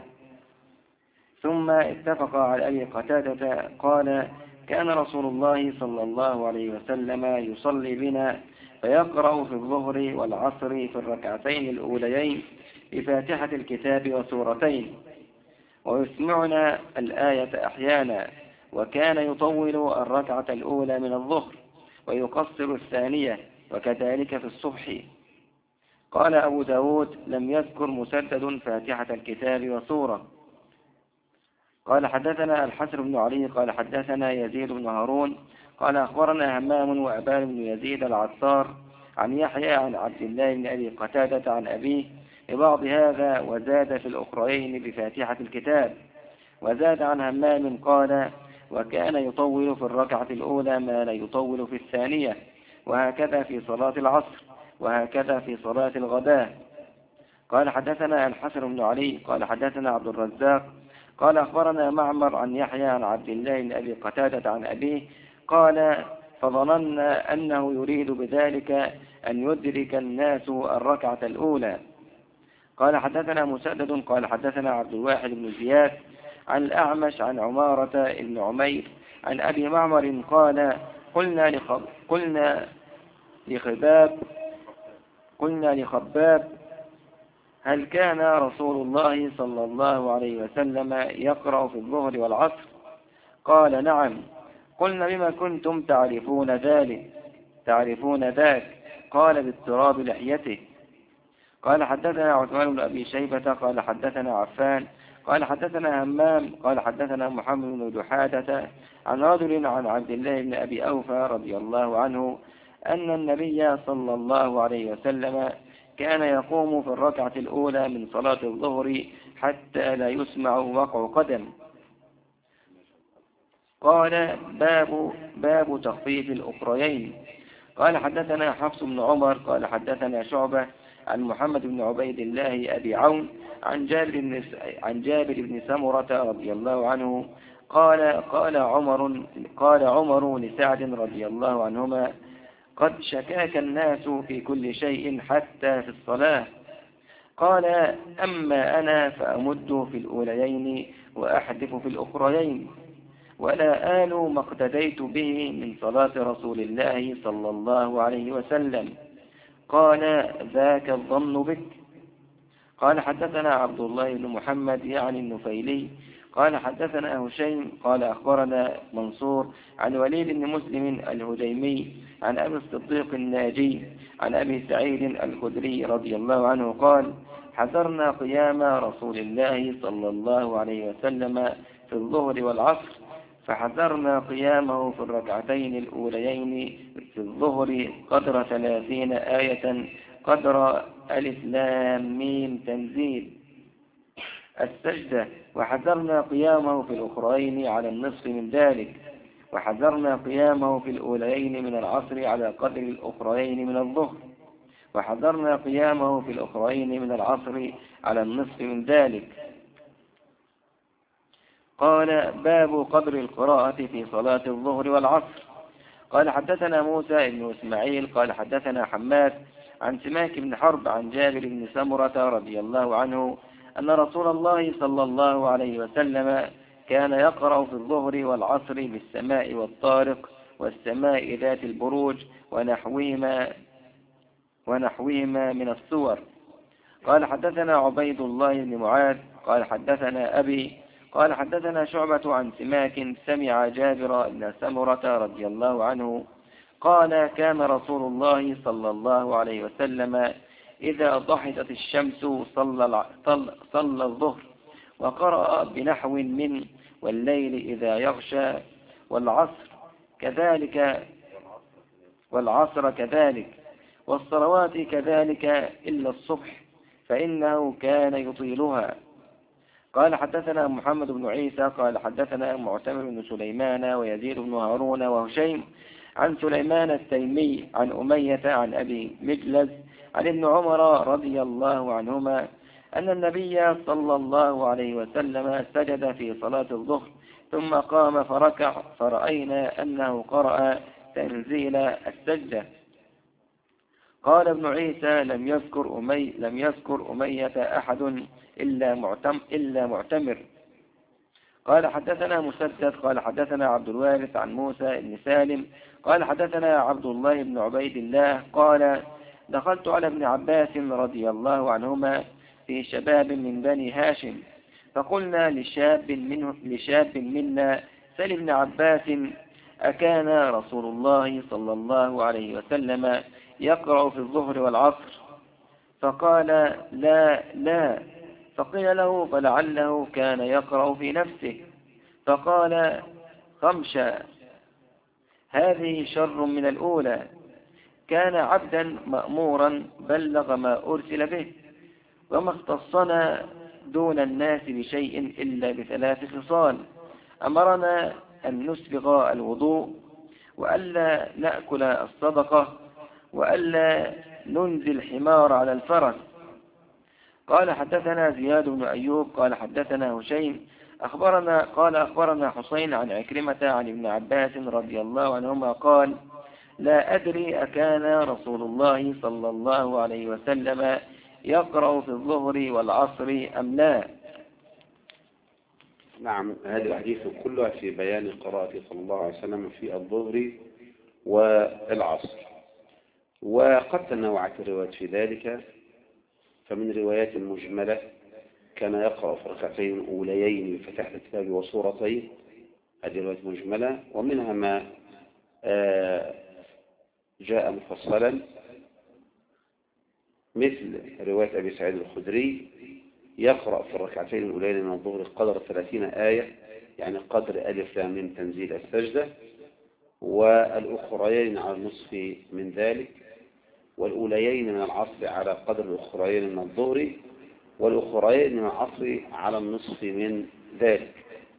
[SPEAKER 2] ثم اتفق على أبي قتادة قال كان رسول الله صلى الله عليه وسلم يصلي بنا فيقرأ في الظهر والعصر في الركعتين الأوليين بفاتحة الكتاب وسورتين ويسمعنا الآية أحيانا، وكان يطول الركعة الأولى من الظهر ويقصر الثانية، وكذلك في الصبح. قال أبو داود لم يذكر مسدد فاتحة الكتاب وسورة. قال حدثنا الحسن بن علي قال حدثنا يزيد بن هارون قال أخبرنا همام وأبان بن يزيد العطار عن يحيى عن عبد الله بن أبي قتادة عن أبيه ببعض هذا، وزاد في الأخرين بفاتحة الكتاب. وزاد عن همام قال وكان يطول في الركعة الأولى ما لا يطول في الثانية، وهكذا في صلاة العصر، وهكذا في صلاة الغداء. قال حدثنا الحسن بن علي قال حدثنا عبد الرزاق قال أخبرنا معمر عن يحيى عن عبد الله بن أبي قتادة عن أبيه قال فظننا أنه يريد بذلك أن يدرك الناس الركعة الأولى. قال حدثنا مسدد قال حدثنا عبد الواحد بن زياد عن الأعمش عن عمارة بن عمير عن أبي معمر قال قلنا لخب قلنا لخباب قلنا لخباب هل كان رسول الله صلى الله عليه وسلم يقرأ في الظهر والعصر؟ قال نعم. قلنا بما كنتم تعرفون ذلك تعرفون ذاك؟ قال باضطراب لحيته. قال حدثنا عثمان بن أبي شيبة قال حدثنا عفان قال حدثنا همام قال حدثنا محمد بن جحادة عن رجل عن عبد الله بن أبي أوفى رضي الله عنه أن النبي صلى الله عليه وسلم كان يقوم في الركعة الأولى من صلاة الظهر حتى لا يسمع وقع قدم. قال باب باب تخفيف الأخريين. قال حدثنا حفص بن عمر قال حدثنا شعبة عن محمد بن عبيد الله أبي عون عن جابر بن عن جابر بن سمرة رضي الله عنه قال قال عمر قال عمر لسعد رضي الله عنهما قد شكاك الناس في كل شيء حتى في الصلاة. قال أما أنا فأمد في الأوليين وأحدث في الأخريين، ولا آل ما اقتديت به من صلاة رسول الله صلى الله عليه وسلم. قال ذاك الظن بك. قال حدثنا عبد الله بن محمد يعني النفيلي قال حدثنا هشيم قال أخبرنا منصور عن وليد بن مسلم الهجيمي عن أبي الصديق الناجي عن أبي سعيد الخدري رضي الله عنه قال حذرنا قيام رسول الله صلى الله عليه وسلم في الظهر والعصر، فحذرنا قيامه في الركعتين الأوليين في الظهر قدر ثلاثين آية قدر ألف لام ميم تنزيل السجدة، وحذرنا قيامه في الأخرين على النصف من ذلك، وحذرنا قيامه في الأوليين من العصر على قدر الأخرين من الظهر، وحذرنا قيامه في الأخرين من العصر على النصف من ذلك. قال باب قدر القراءة في صلاة الظهر والعصر. قال حدثنا موسى بن إسماعيل قال حدثنا حماد عن سماك بن حرب عن جابر بن سمرة رضي الله عنه أن رسول الله صلى الله عليه وسلم كان يقرأ في الظهر والعصر بالسماء والطارق والسماء ذات البروج ونحوهما ونحوهما من السور. قال حدثنا عبيد الله بن معاذ قال حدثنا أبي قال حدثنا شعبة عن سماك سمع جابر بن سمرة رضي الله عنه قال كان رسول الله صلى الله عليه وسلم إذا ضحكت الشمس صلى, صلى الظهر وقرأ بنحو من والليل إذا يغشى والعصر كذلك والعصر كذلك والصلوات كذلك إلا الصبح فإنه كان يطيلها. قال حدثنا محمد بن عيسى قال حدثنا معتمر بن سليمان ويزيد بن هارون وهشيم عن سليمان التيمي عن أمية عن أبي مجلس عن ابن عمر رضي الله عنهما أن النبي صلى الله عليه وسلم سجد في صلاة الظهر ثم قام فركع فرأينا أنه قرأ تنزيل السجدة. قال ابن عيسى لم يذكر أمي لم يذكر أمية أحد إلا معتم إلا معتمر. قال حدثنا مسدد قال حدثنا عبد الوارث عن موسى بن سالم قال حدثنا عبد الله بن عبيد الله قال دخلت على ابن عباس رضي الله عنهما في شباب من بني هاشم فقلنا لشاب منه لشاب منا سل ابن عباس أكان رسول الله صلى الله عليه وسلم يقرأ في الظهر والعصر؟ فقال لا لا. فقيل له فلعله كان يقرأ في نفسه. فقال خمشة هذه شر من الأولى. كان عبدا مأمورا بلغ ما أرسل به وما اختصنا دون الناس بشيء إلا بثلاث خصال: أمرنا أن نسبغ الوضوء وألا نأكل الصدقة وألا ننزل الحمار على الفرس. قال حدثنا زياد بن أيوب قال حدثنا هشيم أخبرنا قال أخبرنا حسين عن عكرمة عن ابن عباس رضي الله عنهما قال لا أدري أكان رسول الله صلى الله عليه وسلم يقرأ في الظهر والعصر أم لا.
[SPEAKER 1] نعم، هذه الحديث كلها في بيان قراءة صلى الله عليه وسلم في الظهر والعصر، وقد تنوعت الروايات في ذلك. فمن روايات مجملة كان يقرأ في ركعتين أوليين بفتح الكتاب وسورتين، هذه روايات مجملة. ومنها ما جاء مفصلا مثل رواية أبي سعيد الخدري يقرأ في الركعتين الأوليين من الظهر قدر ثلاثين آية، يعني قدر ألف لام ميم تنزيل السجدة، والأخريين على النصف من ذلك، والأوليين من العصر على قدر الأخريين من الظهر، والأخريين من العصر على النصف من ذلك.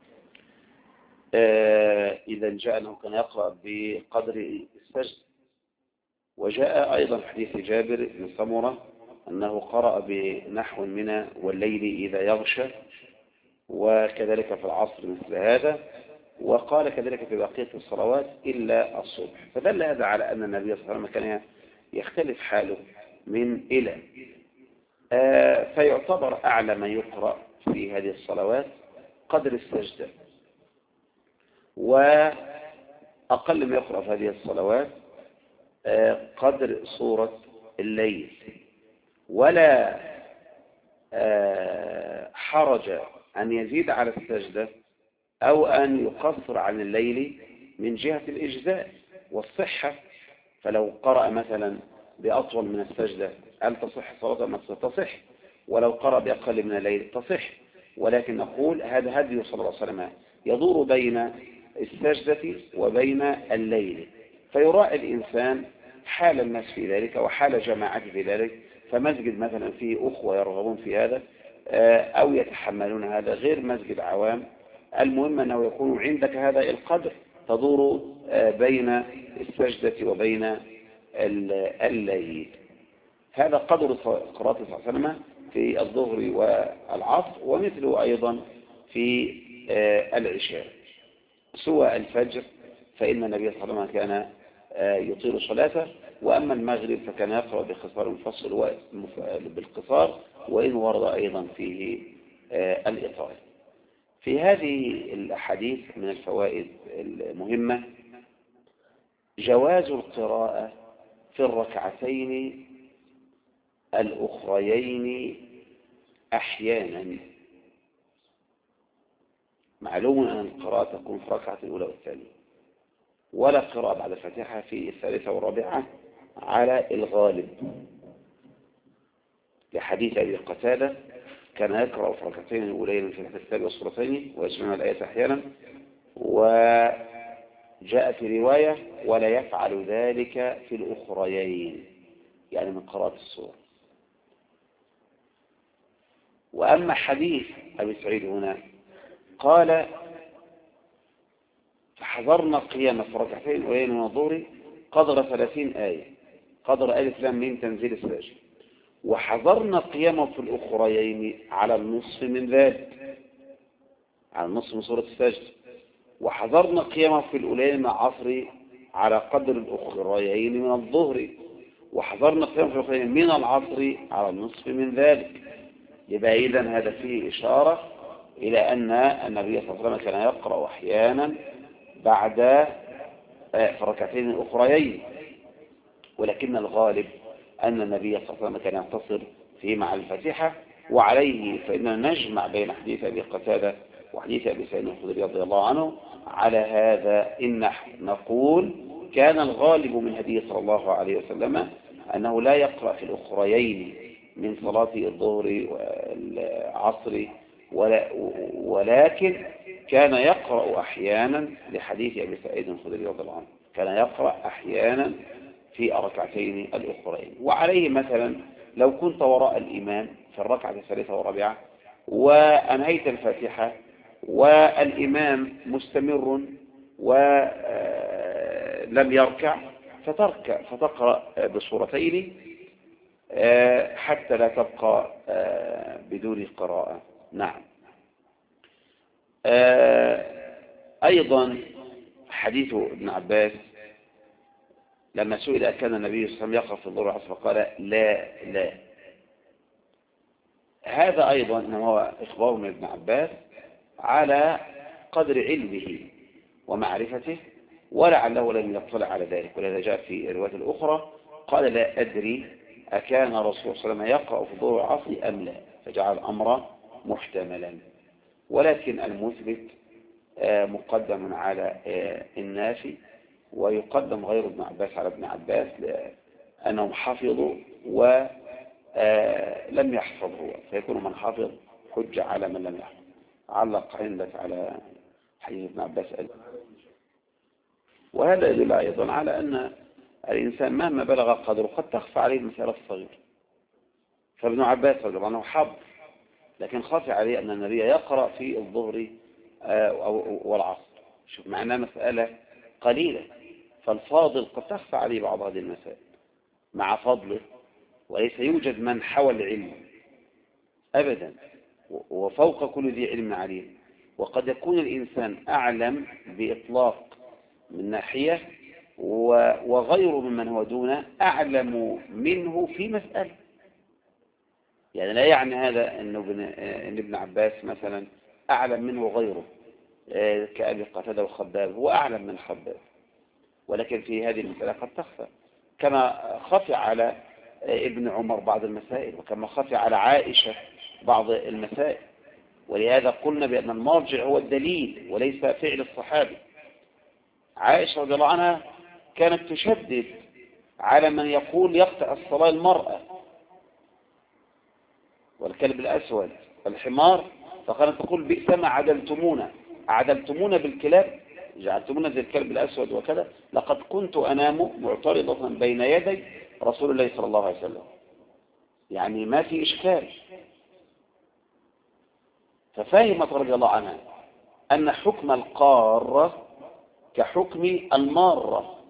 [SPEAKER 1] آه إذا جاء أنه كان يقرأ بقدر السجد. وجاء أيضا حديث جابر بن سمرة أنه قرأ بنحو من والليل إذا يغشى، وكذلك في العصر مثل هذا، وقال كذلك في بقية الصلوات إلا الصبح. فدل هذا على أن النبي صلى الله عليه وسلم كان يختلف حاله من إلى، آه فيعتبر أعلى ما يقرأ في هذه الصلوات قدر السجدة، وأقل ما يقرأ في هذه الصلوات آه قدر سورة الليل. ولا آه حرج أن يزيد على السجدة أو أن يقصر عن الليل من جهة الإجزاء والصحة. فلو قرأ مثلا بأطول من السجدة هل تصح صلاة ما تصح؟ ولو قرأ بأقل من الليل تصح. ولكن نقول هذا هدي صلى الله عليه وسلم يدور بين السجدة وبين الليل، فيراعي الإنسان حال الناس في ذلك وحال جماعته في ذلك. فمسجد مثلا فيه أخوة يرغبون في هذا أو يتحملون هذا غير مسجد عوام، المهم أنه يكون عندك هذا القدر تدور بين السجدة وبين الليل. هذا قدر قراءة صلى الله عليه وسلم في الظهر والعصر، ومثله أيضا في العشاء. سوى الفجر فإن النبي صلى الله عليه وسلم كان يطيل صلاته، وأما المغرب فكان يقرأ بخصار مفصل بالقصار، وإن ورد أيضا فيه الإطالة. في هذه الأحاديث من الفوائد المهمة جواز القراءة في الركعتين الأخريين أحيانا. معلوم أن القراءة تكون في الركعة الأولى والثانية، ولا قراءة بعد الفاتحة في الثالثة والرابعة على الغالب، لحديث أبي قتادة كان يقرأ في ركعتين الأولين في الكتاب والسورتين ويسمع الآية أحيانا، وجاء في رواية ولا يفعل ذلك في الأخريين، يعني من قراءة السورة. وأما حديث أبي سعيد هنا قال فحضرنا قيامة في ركعتين الأولين من الظهر قدر ثلاثين آية، قدر ألف لام ميم تنزيل السجد، وحضرنا قيامه في الأخريين على النصف من ذلك، على النصف من سورة السجد، وحضرنا قيامه في الأولين مع عصر على قدر الأخريين من الظهر، وحضرنا قيام في الأخرين من العصر على النصف من ذلك. يبقى إذن هذا فيه إشارة إلى أن النبي صلى الله عليه وسلم كان يقرأ أحيانا بعد في الركعتين الأخريين، ولكن الغالب أن النبي صلى الله عليه وسلم كان يقتصر فيه مع الفاتحة. وعليه فإننا نجمع بين حديث أبي قتادة وحديث أبي سعيد الخدري رضي الله عنه. على هذا إن نقول كان الغالب من هديه صلى الله عليه وسلم أنه لا يقرأ في الأخريين من صلاة الظهر والعصر، ولكن كان يقرأ أحيانا لحديث أبي سعيد الخدري رضي الله عنه، كان يقرأ أحيانا في الركعتين الأخرين. وعليه مثلا لو كنت وراء الإمام في الركعة الثالثة والرابعة وأنهيت الفاتحة والإمام مستمر ولم يركع، فتركع فتقرأ بصورتين حتى لا تبقى بدون قراءة. نعم. أيضا حديث ابن عباس لما سئل كان النبي صلى الله عليه وسلم يقرأ في الظهر والعصر فقال لا لا، هذا أيضا إنما هو إخبار من ابن عباس على قدر علمه ومعرفته، ولعله لم يطلع على ذلك، ولذا جاء في الروايات الأخرى قال لا أدري أكان رسول الله صلى الله عليه وسلم يقرأ في الظهر والعصر أم لا، فجعل الأمر محتملا. ولكن المثبت مقدم على النافي، ويقدم غير ابن عباس على ابن عباس لأنهم حفظوا ولم يحفظ هو، فيكون من حفظ حجة على من لم يحفظ. علق عندك على حديث ابن عباس أيضا. وهذا يدل أيضا على أن الإنسان مهما بلغ قدره قد تخفى عليه المسألة الصغيرة. فابن عباس رضي الله عنه حبر، لكن خفي عليه أن النبي يقرأ في الظهر والعصر. شوف معناه مسألة قليلة، فالفاضل قد تخفى عليه بعض هذه المسائل مع فضله، وليس يوجد من حوى العلم أبدا، وفوق كل ذي علم عليم. وقد يكون الإنسان أعلم بإطلاق من ناحية، وغيره ممن هو دونه أعلم منه في مسألة. يعني لا يعني هذا أن ابن عباس مثلا أعلم منه غيره كأبي قتادة وخباب، هو أعلم من خباب، ولكن في هذه المسألة قد تخفى، كما خفي على ابن عمر بعض المسائل، وكما خفي على عائشة بعض المسائل. ولهذا قلنا بأن المرجع هو الدليل وليس فعل الصحابي. عائشة رضي الله عنها كانت تشدد على من يقول يقطع الصلاة المرأة والكلب الأسود الحمار، فكانت تقول بئس ما عدلتمونا، عدلتمونا بالكلاب، جعلتمونا زي الكلب الأسود وكذا، لقد كنت أنام معترضة بين يدي رسول الله صلى الله عليه وسلم. يعني ما في إشكال. ففهمت رضي الله عنها أن حكم القارة كحكم المارة،